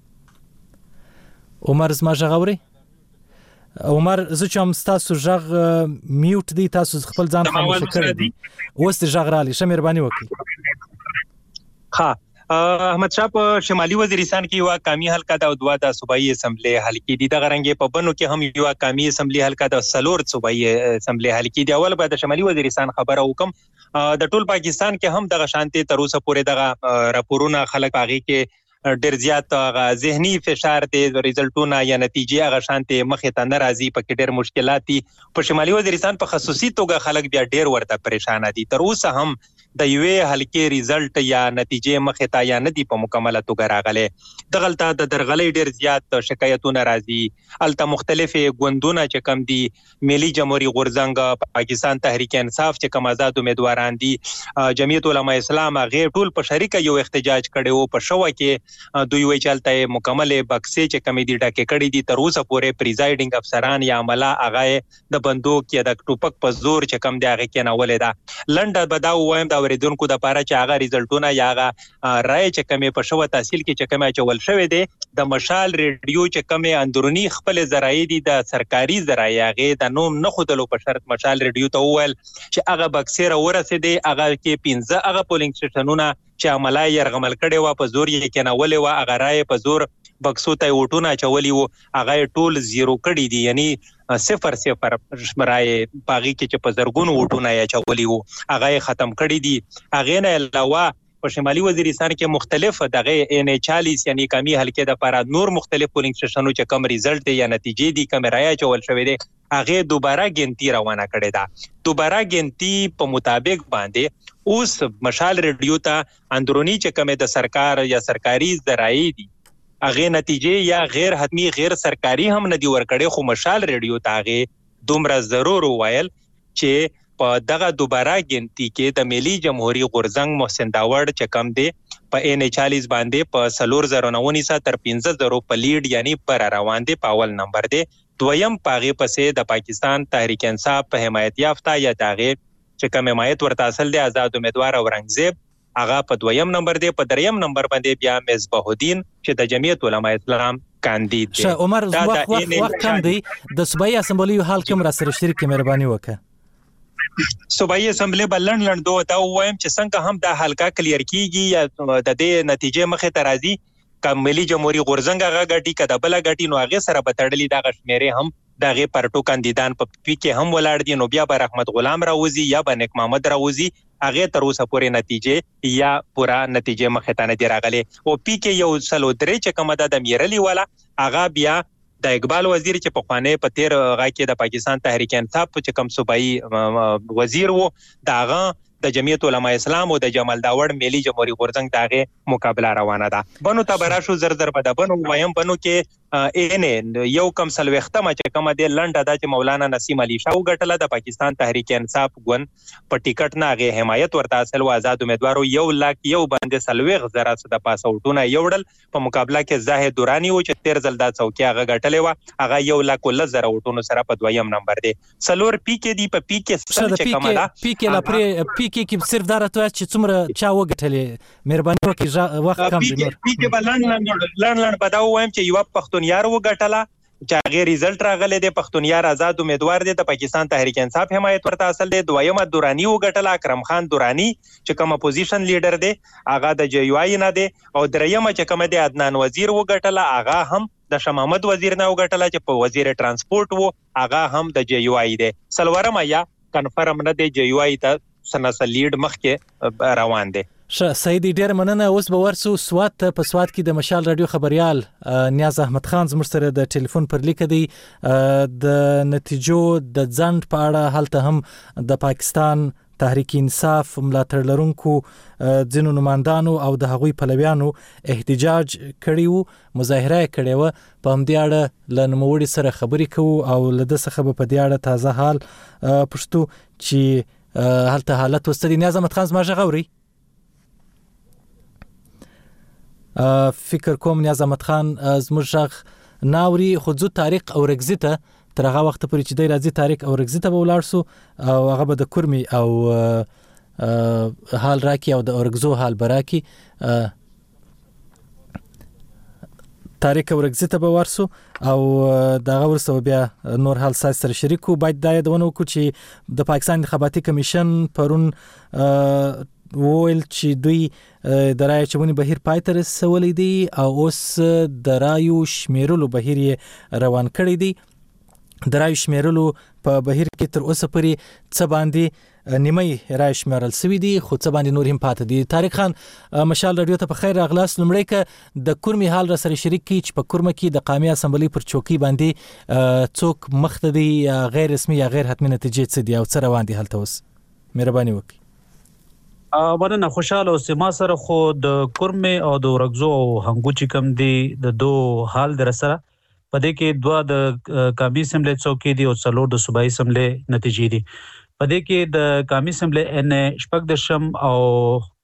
A: عمر، زما غږ اورئ؟ عمر، زه چې هم ستاسو غږ میوټ دی، تاسو خپل ځان خاموشه کړی دی، اوس د غږ رالی. ښه، مهرباني وکړئ.
M: ها، احمد شاه په شمالي وزیرستان کې یو قومي حلقه د دوه د صوبایي اسمبلی حلقې دي، دغه رنګ په بنو کې هم یو قومي اسمبلی حلقه د څلور صوبایي اسمبلی حلقې دي. اول به د شمالي وزیرستان خبره وکم. د ټول پاکستان کې هم دغه شانتي تر اوسه پورې دغه راپورونه خلک هغه کې ډېر زیات ذهني فشار دی، ریزلټونه یا نتیجې هغه شانتي مخې ته نه راځي، پکې ډېر مشکلات دي. په شمالي وزیرستان په خصوصي توګه خلک بیا ډېر ورته پریشان دي. تر اوسه هم د یوې حلقې ریزلټ یا نتیجې مخې ته یا نه دي په مکمله توګه راغلي. دغلته د درغلۍ ډېر زیات شکایتونه راځي. هلته مختلفې ګوندونه چې کوم دي، ملي جمهوریت غورځنګ، پاکستان تحریک انصاف چې کوم آزاد امیدواران دي، جمعیت علما اسلام، هغې ټول په شریکه یو احتجاج کړی و. په شوه کې دوی وایي چې هلته مکملې بکسې چې کومې دي ډکې کړي دي. تر اوسه پورې پریزایډینګ افسران یا عمله هغه د بندوق یا د ټوپک په زور چې کوم دی هغې کېنولې ده. لنډه به دا ووایم، دا اوریدونکو د پاره چې هغه ریزلټونه یا هغه رائے چې کمې په شوه تحصیل کې چې کمې چول شوې دي د مشال ریډیو چې کمې اندرونی خپل ذرایع دي د سرکاري ذرایع هغه د نوم نه خودلو په شرط مشال ریډیو ته وویل چې هغه بکسره ورسېدي هغه کې پنځه هغه پولینګ سټیشنونه چې عملای يرغمل کړي و په زور یې کې نه ولې و هغه رائے په زور بکسو ته وټونه چولي وو هغه ټول زیرو کړي دي یعنی صفر صفر رائے باغی کې چې په زرګونو وټونه یې چولي وو هغه ختم کړي دي هغه نه علاوه په شمالي وزیرستان کې مختلف دغه ان چالیس یعنی کمی حلقې د پاره نور مختلف پولینګ سټیشنونو چې کم ریزلټ دی یا نتیجې دي کم رائے چول شوې دي هغه دوباره ګنتی روانه کړي دا دوباره ګنتی په مطابق باندې اوس مشال ریډیو ته اندرونی چې کم د سرکار یا سرکاري ذرایع دي هغه نتیجې یا غیر حتمی غیر سرکاري هم ندي ورکړي خو مشال ریډیو ته هغه دومره ضرور وایل چې په دغه دوباره ګنتی کې د ملي جمهوریت غورزنګ محسن داوړ چې کم دی په ان چالیس باندې په سلور زره نو نهه تر پنځه زره په لیډ یعنی پر روان دي په اول نمبر دی دویم پاغه پسې د پاکستان تحریک انصاف په حمایت یافته یا داغه چې کم حمایت ورته اصل دی آزاد امیدوار اورنګزیب هغه په دویم نمبر دی په دریم نمبر باندې بیا مصباح الدین چې د جمعیت علماء اسلام کاندید دی
A: شه عمر وخت وخت وخت کم دی د صوبایي اسمبلی حال کوم را سره شریک مهرباني وکړه
M: صوبایي اسمبلی بلند لند دوه تا وایم چې څنګه هم د حلقه کلیر کیږي یا د دې نتیجې مخه ته راځي کوم ملي جمهوریت غورزنګ هغه غټي کده بل غټي نو هغه سره بتړلې دا غشمیره هم دغه پرټو کاندیدان په پی کې هم ولاړ دي نو بیا بر احمد غلام راوزی یا بنک محمد راوزی هغه تر اوسه پورې نتیجې یا پورا نتیجې مخه ته نه دی راغلي او پی کې یو سلو درې چې کومه د میرلی والا هغه بیا د اقبال وزیر چې په خوانه په تیر غا کې د پاکستان تحریک انصاف چې کوم صوبایي وزیر وو داغه د جمعیت علماء اسلام او د جمال داوړ ملي جمهوریت غورزنګ داغه مقابله روانه ده بنو تبراشو زر زر بده بنو وایم بنو کې ان یو کم سلوختمه چې کومه د لنډه د مولانا نسیم علي شاه غټله د پاکستان تحریک انصاف ګون په ټیکټ نه غي حمایت ورته اصل و آزاد امیدوارو یو لاک یو باندې سلوغ زره د پاسوټونه یوړل په مقابله کې زاهد دورانی و چې تیر زل د څوکي هغه غټلې و هغه یو لاک ول زره وټونو سره په دویم نمبر دی سلور پی کې دی په پی کې سره چې کومه ده
A: پی کې لا پری پی کې صرف دارته چې څومره چا وګټلې مهرباني وکړئ وخت کم دی نور
M: پی کې بلند لند لند بداو وایم چې یو پښتونیار وګټله چې غیر ریزلټ راغله د پښتونیار آزاد امیدوار دی د پاکستان تحریک انصاف حمایت ورته اصل دی دویمه دورانی وګټله اکرم خان دورانی چې کوم اپوزیشن لیډر دی هغه د جی یو آی نه دی او دریمه چې کوم دی عدنان وزیر وګټله هغه هم د شاه محمد وزیر نه وګټله چې په وزیر ترانسپورت وو هغه هم د جی یو آی دی سلورمه یا کنفرم نه دی جی یو آی ته سناسه لیډ مخکې روان دی
A: ش سیدی ډیر مننه اوس به ورسو سوات په سوات کې د مشال رادیو خبريال نیاز احمد خان زموږ سره د ټلیفون پر لیک دی د نتیجو د ځند په اړه هلته هم د پاکستان تحریک انصاف ملاتړ لرونکو ځینو نمائندانو او د هغوی پلویانو احتجاج کړي وو مظاهره کړي وو په همدې اړه له نوموړي سره خبرې کوو او له د څخه په دې اړه تازه حال پښتو چې هلته حالت وستدي نیاز احمد خان زما غوړي فکر کوم نیاز احمد خان زموږ ژغ ناوري خو ځو تاریخ او رګزیته تر هغه وخت پورې چې دی راځي تاریخ او رګزیته به ولاړ سو او هغه به د کورمي او حال راکی او د اورګزو حال براکی تاریخ او رګزیته به ورسو او دغه ورسو بیا نور حال ساس سره شریکو باید دا یادونه وکړو چې د پاکستان انتخاباتي کمیشن پرون وویل چې دوی د رایې چمونې بهیر پای ته رسولی دی او اوس د رایو شمیرلو بهیر یې روان کړی دی د رایو شمیرلو په بهیر کې تر اوسه پورې څه باندې نیمه رایې شمیرل سوي دي خو څه باندې نور هم پاتې دي طارق خان مشال رادیو ته په خیر راغلاست لومړی که د کورمي حال را سره شریک کړي چې په کورمه کې د قومي اسمبلی پر چوکۍ باندې څوک مخته دي یا غیر رسمي یا غیر حتمي نتیجې څه دي او څه روان دي هلته اوس مهرباني وکړئ
N: مننه خوشاله اوسې ما سره خو د کورمي او د ورګزو او هنګو چې کوم دي د دو حال در سره په دې کې دوه د قومي اسمبلی څوکۍ دي او څلور د صوبایي اسمبلی نتیجې دي په دې کې د قومي اسمبلی ان شپږ دشم او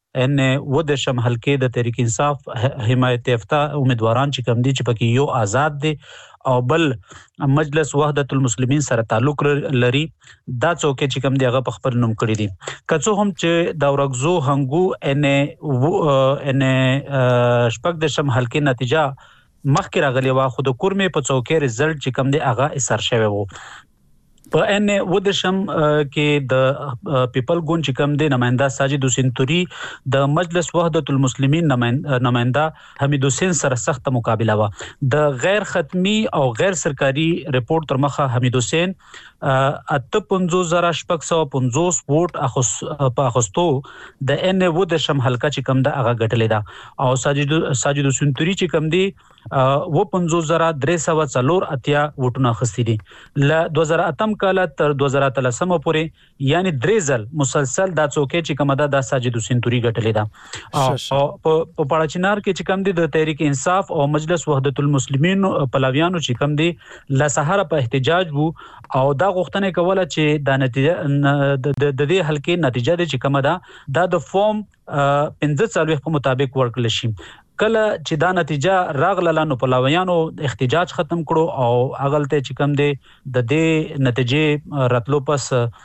N: ان و د شم حلقې د تحریک انصاف حمایت یافته امیدواران چې کوم دي چې پکې یو آزاد دي او بل مجلس وحدت المسلمین سره تعلق لري دا څوک چې کوم دی هغه په خپل نوم کړی دي کڅو هم چې د اورګزو هنګو ان ان شپږ د شم حلقې نتیجه مخکې راغلی و خو د کورمې په څوکۍ رزلټ چې کوم دی هغه اثر شوی وو په ان و د شم کې د پیپل ګوند چې کوم دی نماینده ساجد حسین توري د مجلس وحدت المسلمین نماینده حمید حسین سره سخت مقابله و د غیر ختمی او غیر سرکاري رپورت تر مخه حمید حسین اته پنځوس زره شپږ سوه پنځوس ووټ په اخستو د ان و د شم حلقه چې کوم ده هغه ګټلې ده او ساجد ساجد حسین توري چې کوم دی و پنځوس زره درې سوه څلور اتیا ووټونه اخیستي دي له دوه زره اتم کاله تر دوه زره اتلسم پورې یعنی درې ځل مسلسل دا څوکۍ چې کومه ده د ساجد حسین توري ګټلې ده او په پاړاچینار کې چې کوم دی د تحریک انصاف او مجلس وحدت المسلمین پلاویانو چې کوم دی ل سحر په احتجاج وو او دا غوښتنه کوله چې د نتیجه د دې حلقې نتیجه چې کومه ده دا د فورم پنځه څلوېښت په مطابق ورکړل شي کله چې دا نتیجه راغله نو پلاویانو احتجاج ختم کړو او اغلته چې کوم دی د دې نتیجې راتلو پس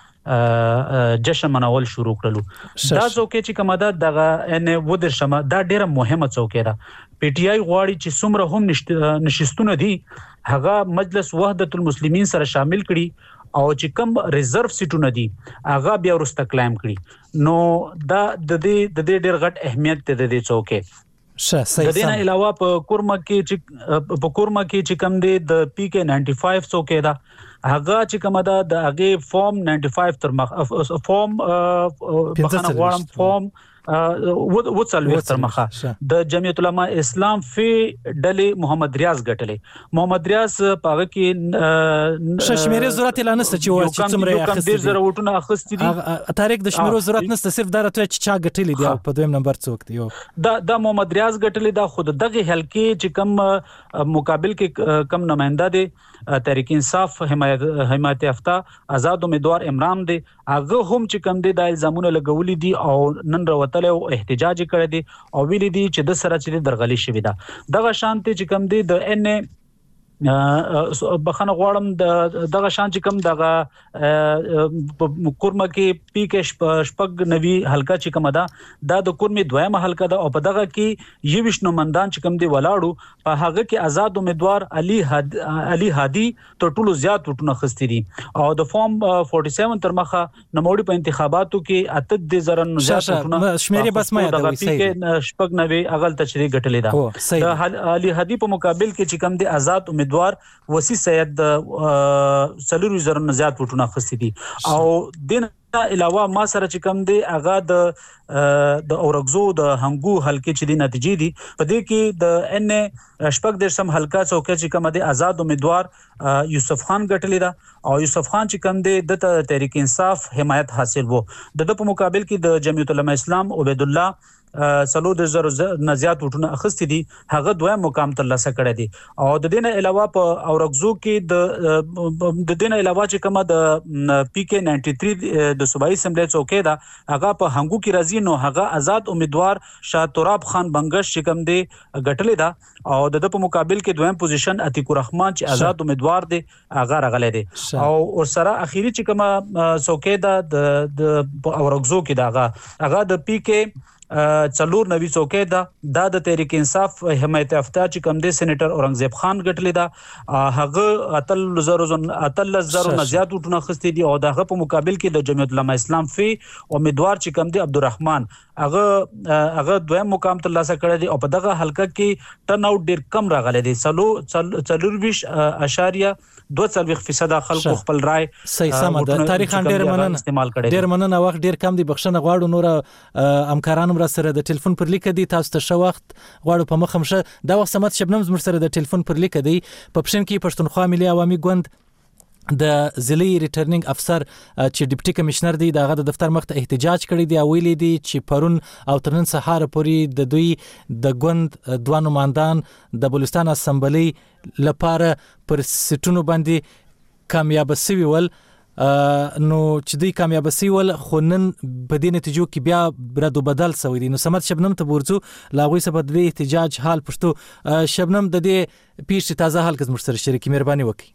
N: جشن منول شروع کړلو دا څوکۍ چې کومه ده دغه ان و د شمه دا ډیره مهمه څوکۍ ده پی ټی آی غواړي چې څومره هم نشستونه دي هغه مجلس وحدت المسلمین سره شامل کړي او چې کوم ریزرو سیټونه دي هغه بیا ورسته کلیم کړي نو دا د دې د دې ډیر غټ اهمیت دی د دې څوکۍ د دې نه علاوه په کورما کې چې په کورما کې چې کوم دی د پی کې نایمنټي فایو څوکۍ ده هغه چې کومه ده د هغه فورم نایمنټي فایو تر مخ فورم بخنه غواړم فورم و څلوېښت تر مخه د جمعیت العلماء اسلام فی ډلې محمد ریاض ګټلې محمد ریاض په هغه کې
A: شمیرې ضرورت اعلان نشته چې څومره
N: اخیستي دي زره وټونه اخیستي دي
A: تاریخ د شمیرو ضرورت نشته صرف دا راته چې چا ګټلې دي په دویم نمبر څوک دی
N: دا د محمد ریاض ګټلې دا خود دغه حلقې چې کم مقابل کې کم نماینده دي تحریک انصاف حمایت حمایت یافته آزاد امیدوار عمران دی هغه هم چې کم دی د الزامونه لګولې دي او نن راوتل او احتجاج کړی دي او ویلي دي چې د سره چې درغلي شوی ده دغه شانتي چې کم دی د ان بخنه غواړم د دغه شان چې کوم دغه کورمه کې پی کې شپږ نوي حلقه چې کومه ده دا د کورمه دویمه حلقه ده او په دغه کې یوش نومندان چې کوم دی ولاړو په هغه کې آزاد امیدوار علي هاد علي هادي تر ټولو زیات وټونه خستي دي او د فورم سوري سبعه تر مخه نوموړي په انتخاباتو کې اته د زرن زیات وټونه
A: شمیرې بس ما
N: دغه پی کې شپږ نوي اغل تشریح ګټلې ده د علي هادي په مقابل کې چې کوم دی آزاد امیدوار وسی سید څلور زره نه زیات وټونه خستي دي او دین علاوه ما سره چې کوم دی هغه د د اورګزو د هنګو حلقې چې دی نتیجې دي په دې کې د ان شپږ درسم حلقه څوکۍ چې کوم دی آزاد امیدوار یوسف خان ګټلې ده او یوسف خان چې کوم دی د تحریک انصاف حمایت حاصل وو د په مقابل کې د جمعیت العلماء اسلام عبید الله سلو د زر نه زیات وټونه اخستي دي هغه دویم مقام ترلاسه کړی دي او د دې نه علاوه په اورګزو کې د د دې نه علاوه چې کومه د پی کې نایمنټي تھری د صوبایي اسمبلی څوکۍ ده هغه په هنګو کې راځي نو هغه آزاد امیدوار شاه تراب خان بنگش چې کوم دی ګټلې ده او د په مقابل کې دویم پوزیشن عتیق الرحمن چې آزاد امیدوار دی هغه راغلی دی او ورسره اخیری چې کومه څوکۍ ده د اورګزو کې ده هغه هغه د پی کې څلور نوي څوکۍ ده دا د تحریک انصاف حمایت یافته چې کوم دی سېنیټر اورنګزیب خان ګټلې ده هغه اتل زرو اتل زرو نه زیات وټونه خستي دي او دغه په مقابل کې د جمعیت العلماء اسلام فی امیدوار چې کوم دی عبدالرحمن هغه هغه دویم مقام ترلاسه کړی دی او په دغه حلقه کې ټرن اوټ ډیر کم راغلی دی سلو څلور ویش اشاریه دوه څلوېښت فیصد خلکو خپل رائے
A: صحیح سم ده تاریخ ډیر مننه
N: استعمال کړی
A: ډیر مننه وخت ډیر کم دی بخښنه غواړو نور همکارانو را سره د ټلیفون پر لیک دی تاسو ته شو وخت غواړو په مخ مشه دا وخت سمات شبنم زمر سره د ټلیفون پر لیک دی په پښین کې پښتونخوا ملي عوامي ګوند د ضلعي ریټرنینګ افسر چې ډیپټي کمشنر دی دغه د دفتر مخ ته احتجاج کړی دی او ویلي دی چې پرون او ترنن سهار پورې د دوی د ګوند دوه نمائندان د بلوچستان اسمبلی لپاره پر سټونو باندې کامیاب شوي ول نو چې دوی کامیاب سي ول خو نن په دې نتیجو کې بیا رد بدل سوي دي. نو سمت شبنم ته ورځو لاغوي سبب د احتجاج حال پښتو شبنم د دې پیښې تازه حال کې مرسته شریکي مهرباني وکړي.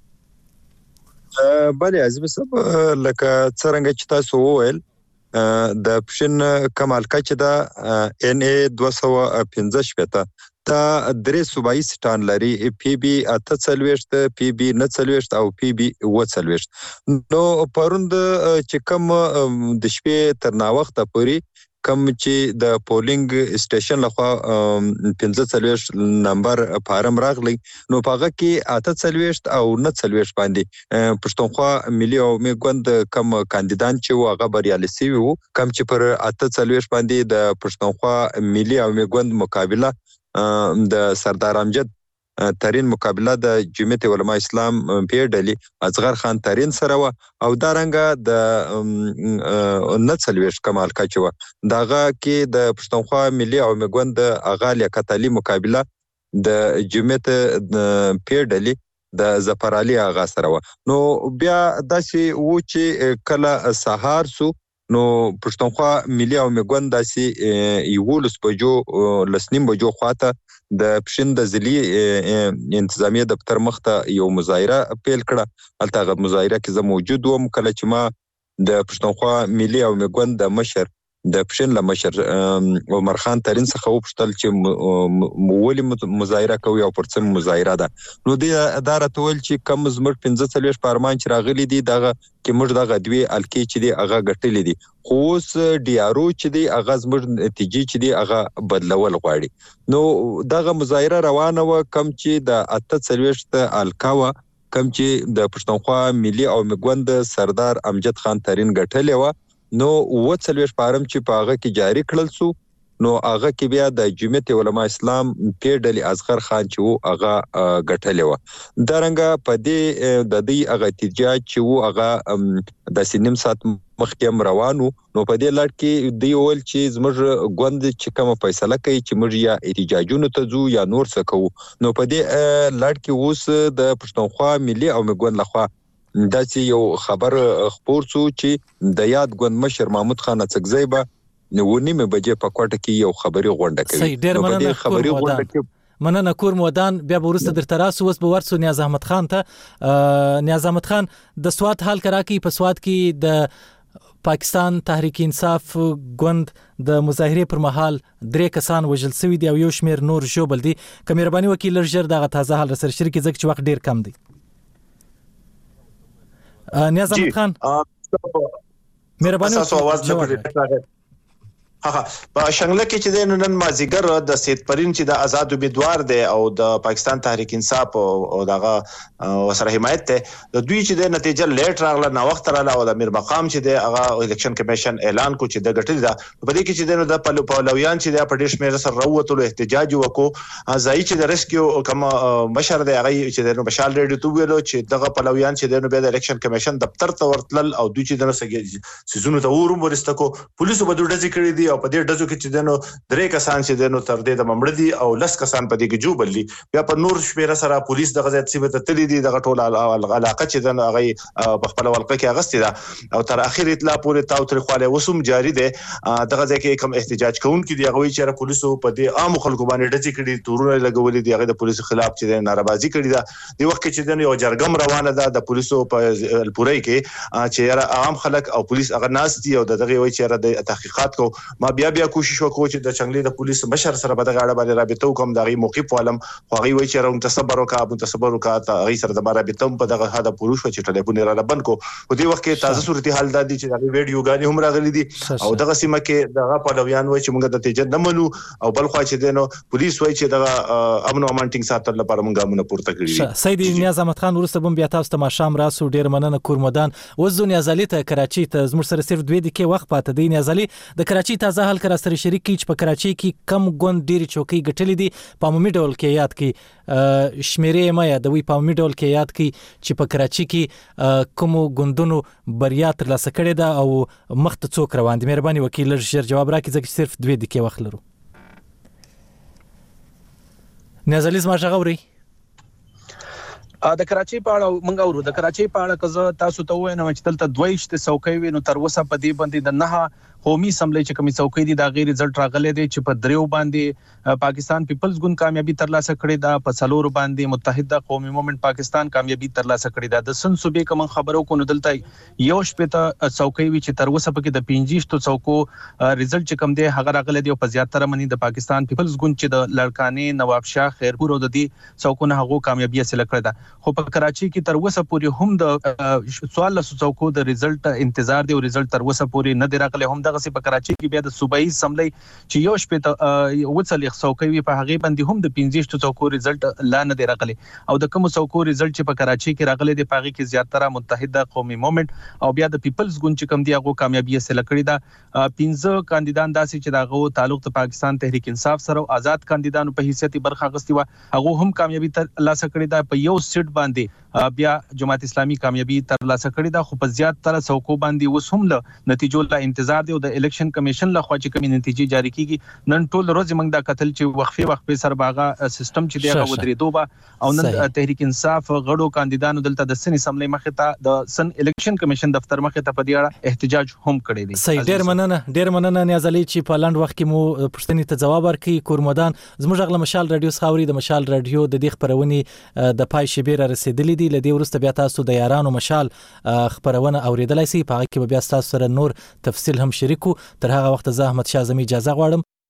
O: بله عزیز صاحب لکه څنګه چې تاسو وویل د پښین کمال کچ دا ان ای دوه سوه پنځه شپږ تا درې صوبایي سټان لري پی بي اته څلوېښت پی بي نه څلوېښت او پی بي اوه څلوېښت. نو پروند چې کوم د شپې تر ناوخته پورې کوم چې د پولینګ سټیشن لخوا پنځه څلوېښت نمبر فارم راغلی نو په هغه کې اته څلوېښت او نه څلوېښت باندې پښتونخوا ملي او میګوند کم کاندیدان چې هغه بریالي شوي وو کم چې پر اته څلوېښت باندې د پښتونخوا ملي او میګوند مقابله د سردار امجد ترين مقابله د جمعیت علماء اسلام په ډلې اصغر خان ترين سره و او دا رنګه د نڅلويش کمال کچو داغه کې د پښتونخوا ملي او میګوند اغا لیاقت علي مقابله د جمعیت په ډلې د ظفر علي اغا سره و. نو بیا داسې و چې کله سهار سو نو پښتونخوا ملي او میګوند داسې یولس بجو لسنیم بجو خواته د پښین د ځلي انتظامیه دفتر مخته یو مظاهره پیل کړه. هلته هغه مظاهره کې زه موجود وم کله چې ما د پښتونخوا ملي او میګوند د مشر د پښین له مشر عمر خان ترين څخه وپوښتل چې ولې مظاهره کوي او پر څه مظاهره ده. نو دې دا راته ویل چې کم زموږ پنځه څلوېښت پارلمان چې راغلي دي دغه کې موږ دغه دوی الکې چې دي هغه ګټلې دي خو اوس ډي آر او چې دي هغه زموږ نتیجې چې دي هغه بدلول غواړي. نو دغه مظاهره روانه و کم چې د اته څلوېښت الکا و کم چې د پښتونخوا ملي او میګوند سردار امجد خان ترين ګټلې و. نو و څلوېښت پارم چې په هغه کې جاری کړل سو نو هغه کې بیا د جمعیت علماء اسلام په ډلې اصغر خان چې وو هغه ګټلې و. دا رنګه په دې د دې هغه احتجاج چې وو هغه د سینم سات مخکې روانو نو په دې لړ کې دی ول چې زموږ غوند چې کوم فیصله کوي چې موږ یا احتجاجونو ته ځو یا نور څه کوو. نو په دې لړ کې اوس د پښتونخوا ملي او میګوند لخوا دا چې یو خبر خبر شو چې د یاد غوند مشر محمود خان څګزی به نو نیمه بجې په کوټه کې یو خبري غونډه کوي.
A: صحیح ډېر مننه خبري غونډه کې مننه کور مودان بیا ورسته در تراسو وس به ورسو نیاز احمد خان ته. نیاز احمد خان د سواد حال کرا کې په سواد کې د پاکستان تحریک انصاف غوند د مظاهره پر مهال درې کسان وژل شوی دی او یو شمیر نور جوبل دي. که مهرباني وکړئ لږ دغه تازه حال سره شریک ځکه چې وخت ډیر کم دی. نیاز احمد خان
P: مهرباني وکړئ. ها ها په شنګله کې چې د نن مازیګر د سید پرین چې د آزاد امیدوار دی او د پاکستان تحریک انصاف او دغه وسره حمایت ته د دوی چې د نتیجه لیټ راغله نو وخت رااله او د امیر مقام چې د هغه الیکشن کمیشن اعلان کو چې د غټل دا په دې کې چې د پلو پلویان چې د پردیش مې سره وروتلو احتجاج وکړو ځای چې د ریسکیو کوم مشر دی هغه چې د بشال ریډیو تو ویلو چې دغه پلویان چې د نو د الیکشن کمیشن دفتر ته ورتل او دوی چې د سګي سيزونو ته ورم ورستکو پولیسو په دوه ډزې کړې دي او په دې ډزو کې چې دنو درې کسان چې دنو تر دې د ممړ دي او لس کسان په دې کې جوړلي بیا په نور شمیره سره پولیس دغه ځای څخه ته تللی دي دغه ټول علاقه چې دنو هغه په خپل ولقه کې اغستې ده او تر اخر اطلاع پورې تاو تر خاله وسوم جاری ده. دغه ځای کې کوم احتجاج کوونکي دي هغه چې پولیسو په دې عام خلکو باندې ډزې کړي تورونه لګولې دي هغه د پولیسو خلاف چې نارضایي کړي ده. دی وخت چې دنو یو جرګم روانه ده د پولیسو په الپورۍ کې چې عام خلک او پولیس هغه ناس دي او دغه وی چې د تحقیقات کو ما بیا بیا کوشش وکړو چې د چنګلې د پولیس مشر سره به دغه اړه باندې رابطه وکم دغه موقف ولم خو هغه وی چې راو تصبر وکا ابو تصبر وکا ته هغه سره د رابطه په دغه هدا پولیس چې ټلیفون را لبن کو په دې وخت کې تازه صورتحال د دي چې دغه ویډیو غانې هم راغلي دي او دغه سیمه کې دغه پلویان وای چې موږ د نتیجه نه منو او بل خو چې دنو پولیس وای چې دغه امن او امان ټینګ ساتل لپاره موږ مونږ پورته کړی.
A: سید نیاز احمد خان ورسته بم بیا تاسو ته ما شام راسو ډیر مننه کورمدان وز دنیا زالي ته کراچي ته زموږ سره صرف دوه دقیقې وخت پاتې دی. نیازالي د کراچي تازه حال کرا سره شریک کی چې په کراچي کې کم غوند ډیری چوکۍ ګټلې دي په عمومي ډول کې یاد کی شمیرې ما یادوي په عمومي ډول کې یاد کی چې په کراچي کې کوم غوندونو بریا تر لاسه کړې ده او مخ ته څوک روان دي. مهرباني وکړئ لږ ژر جواب راکړئ ځکه صرف دوه دقیقې وخت لرو. نیازالي زما ژغوري
Q: د کراچۍ په اړه موږ اورو د کراچۍ په اړه کزه تاسو ته وایم چې دلته دویشت څوکۍ وي نو تر اوسه په دې باندې د نه قومي اسمبلی چې کومي څوکۍ دي دا غیر رزلټ راغلي دي چې په دریو باندې پاکستان پیپلز ګوند کامیابی ترلاسه کړې ده په څلور باندې متحده قومي موومېنټ پاکستان کامیابی ترلاسه کړې ده د سن صوبې کوم خبرو کو نو دلته یو شپته څوکۍ وی چې تر اوسه پکې د پنځه څوکو رزلټ چې کوم دی هغه راغلي دی په زیاتره منی د پاکستان پیپلز ګوند چې د لړکانې نواب شاه خیرپور او د دې څوکو نه هغه کامیابی حاصل کړې ده خو په کراچۍ کې تر اوسه پورې هم د سوال له څوکو د رزلټ انتظار دی او رزلټ تر اوسه پورې نه دی راغلی هم دغه په کراچۍ کې بیا د صوبایي اسمبلی چې یو شپته وڅلې څوکۍ وي په هغه باندې هم د پنځه څوکو رزلټ لا نه دی راغلی او د کوم څوکو رزلټ چې په کراچۍ کې راغلی دی په هغه کې زیاتره متحده قومي موومېنټ او بیا د پیپلز ګوند چې کوم دی هغه کامیابی حاصل کړې ده پنځه کاندیدان داسې چې دغه تعلق د پاکستان تحریک انصاف سره آزاد کاندیدانو په حیثیت برخه اخیستي و هغه هم کامیابی ترلاسه کړې ده په یو سیټ باندې بیا جماعت اسلامي کامیابی ترلاسه کړې ده خو په زیاتره څوکو باندې اوس هم له نتیجو لا انتظار دی او د الیکشن کمیشن لخوا چې کومې نتیجې جاری کیږي نن ټول ورځ موږ دا قتل چې وقفه وقفه سره باغه سیستم چې دی هغه ودرې دوبه او نن تحریک انصاف غړو کاندیدانو دلته د سن اسمبلی مخه ته د سن الیکشن کمیشن دفتر مخه ته په دې اړه احتجاج هم کړی دی
A: صحیح ډیر مننه ډیر مننه نیازلي چې په لاند وخت کې مو پښتني ته جواب ورکړي کورمدان زموږ غل مشال رادیو خاوري د مشال رادیو د دې خبرونې د پای شبيره رسیدلې دي لدی ورسته بیا تاسو د یارانو مشال خبرونه اوریدلای شئ په هغه کې بیا تاسو سره نور تفصیل هم شریکو تر هغه وخت زه احمد شاه زمي اجازه غواړم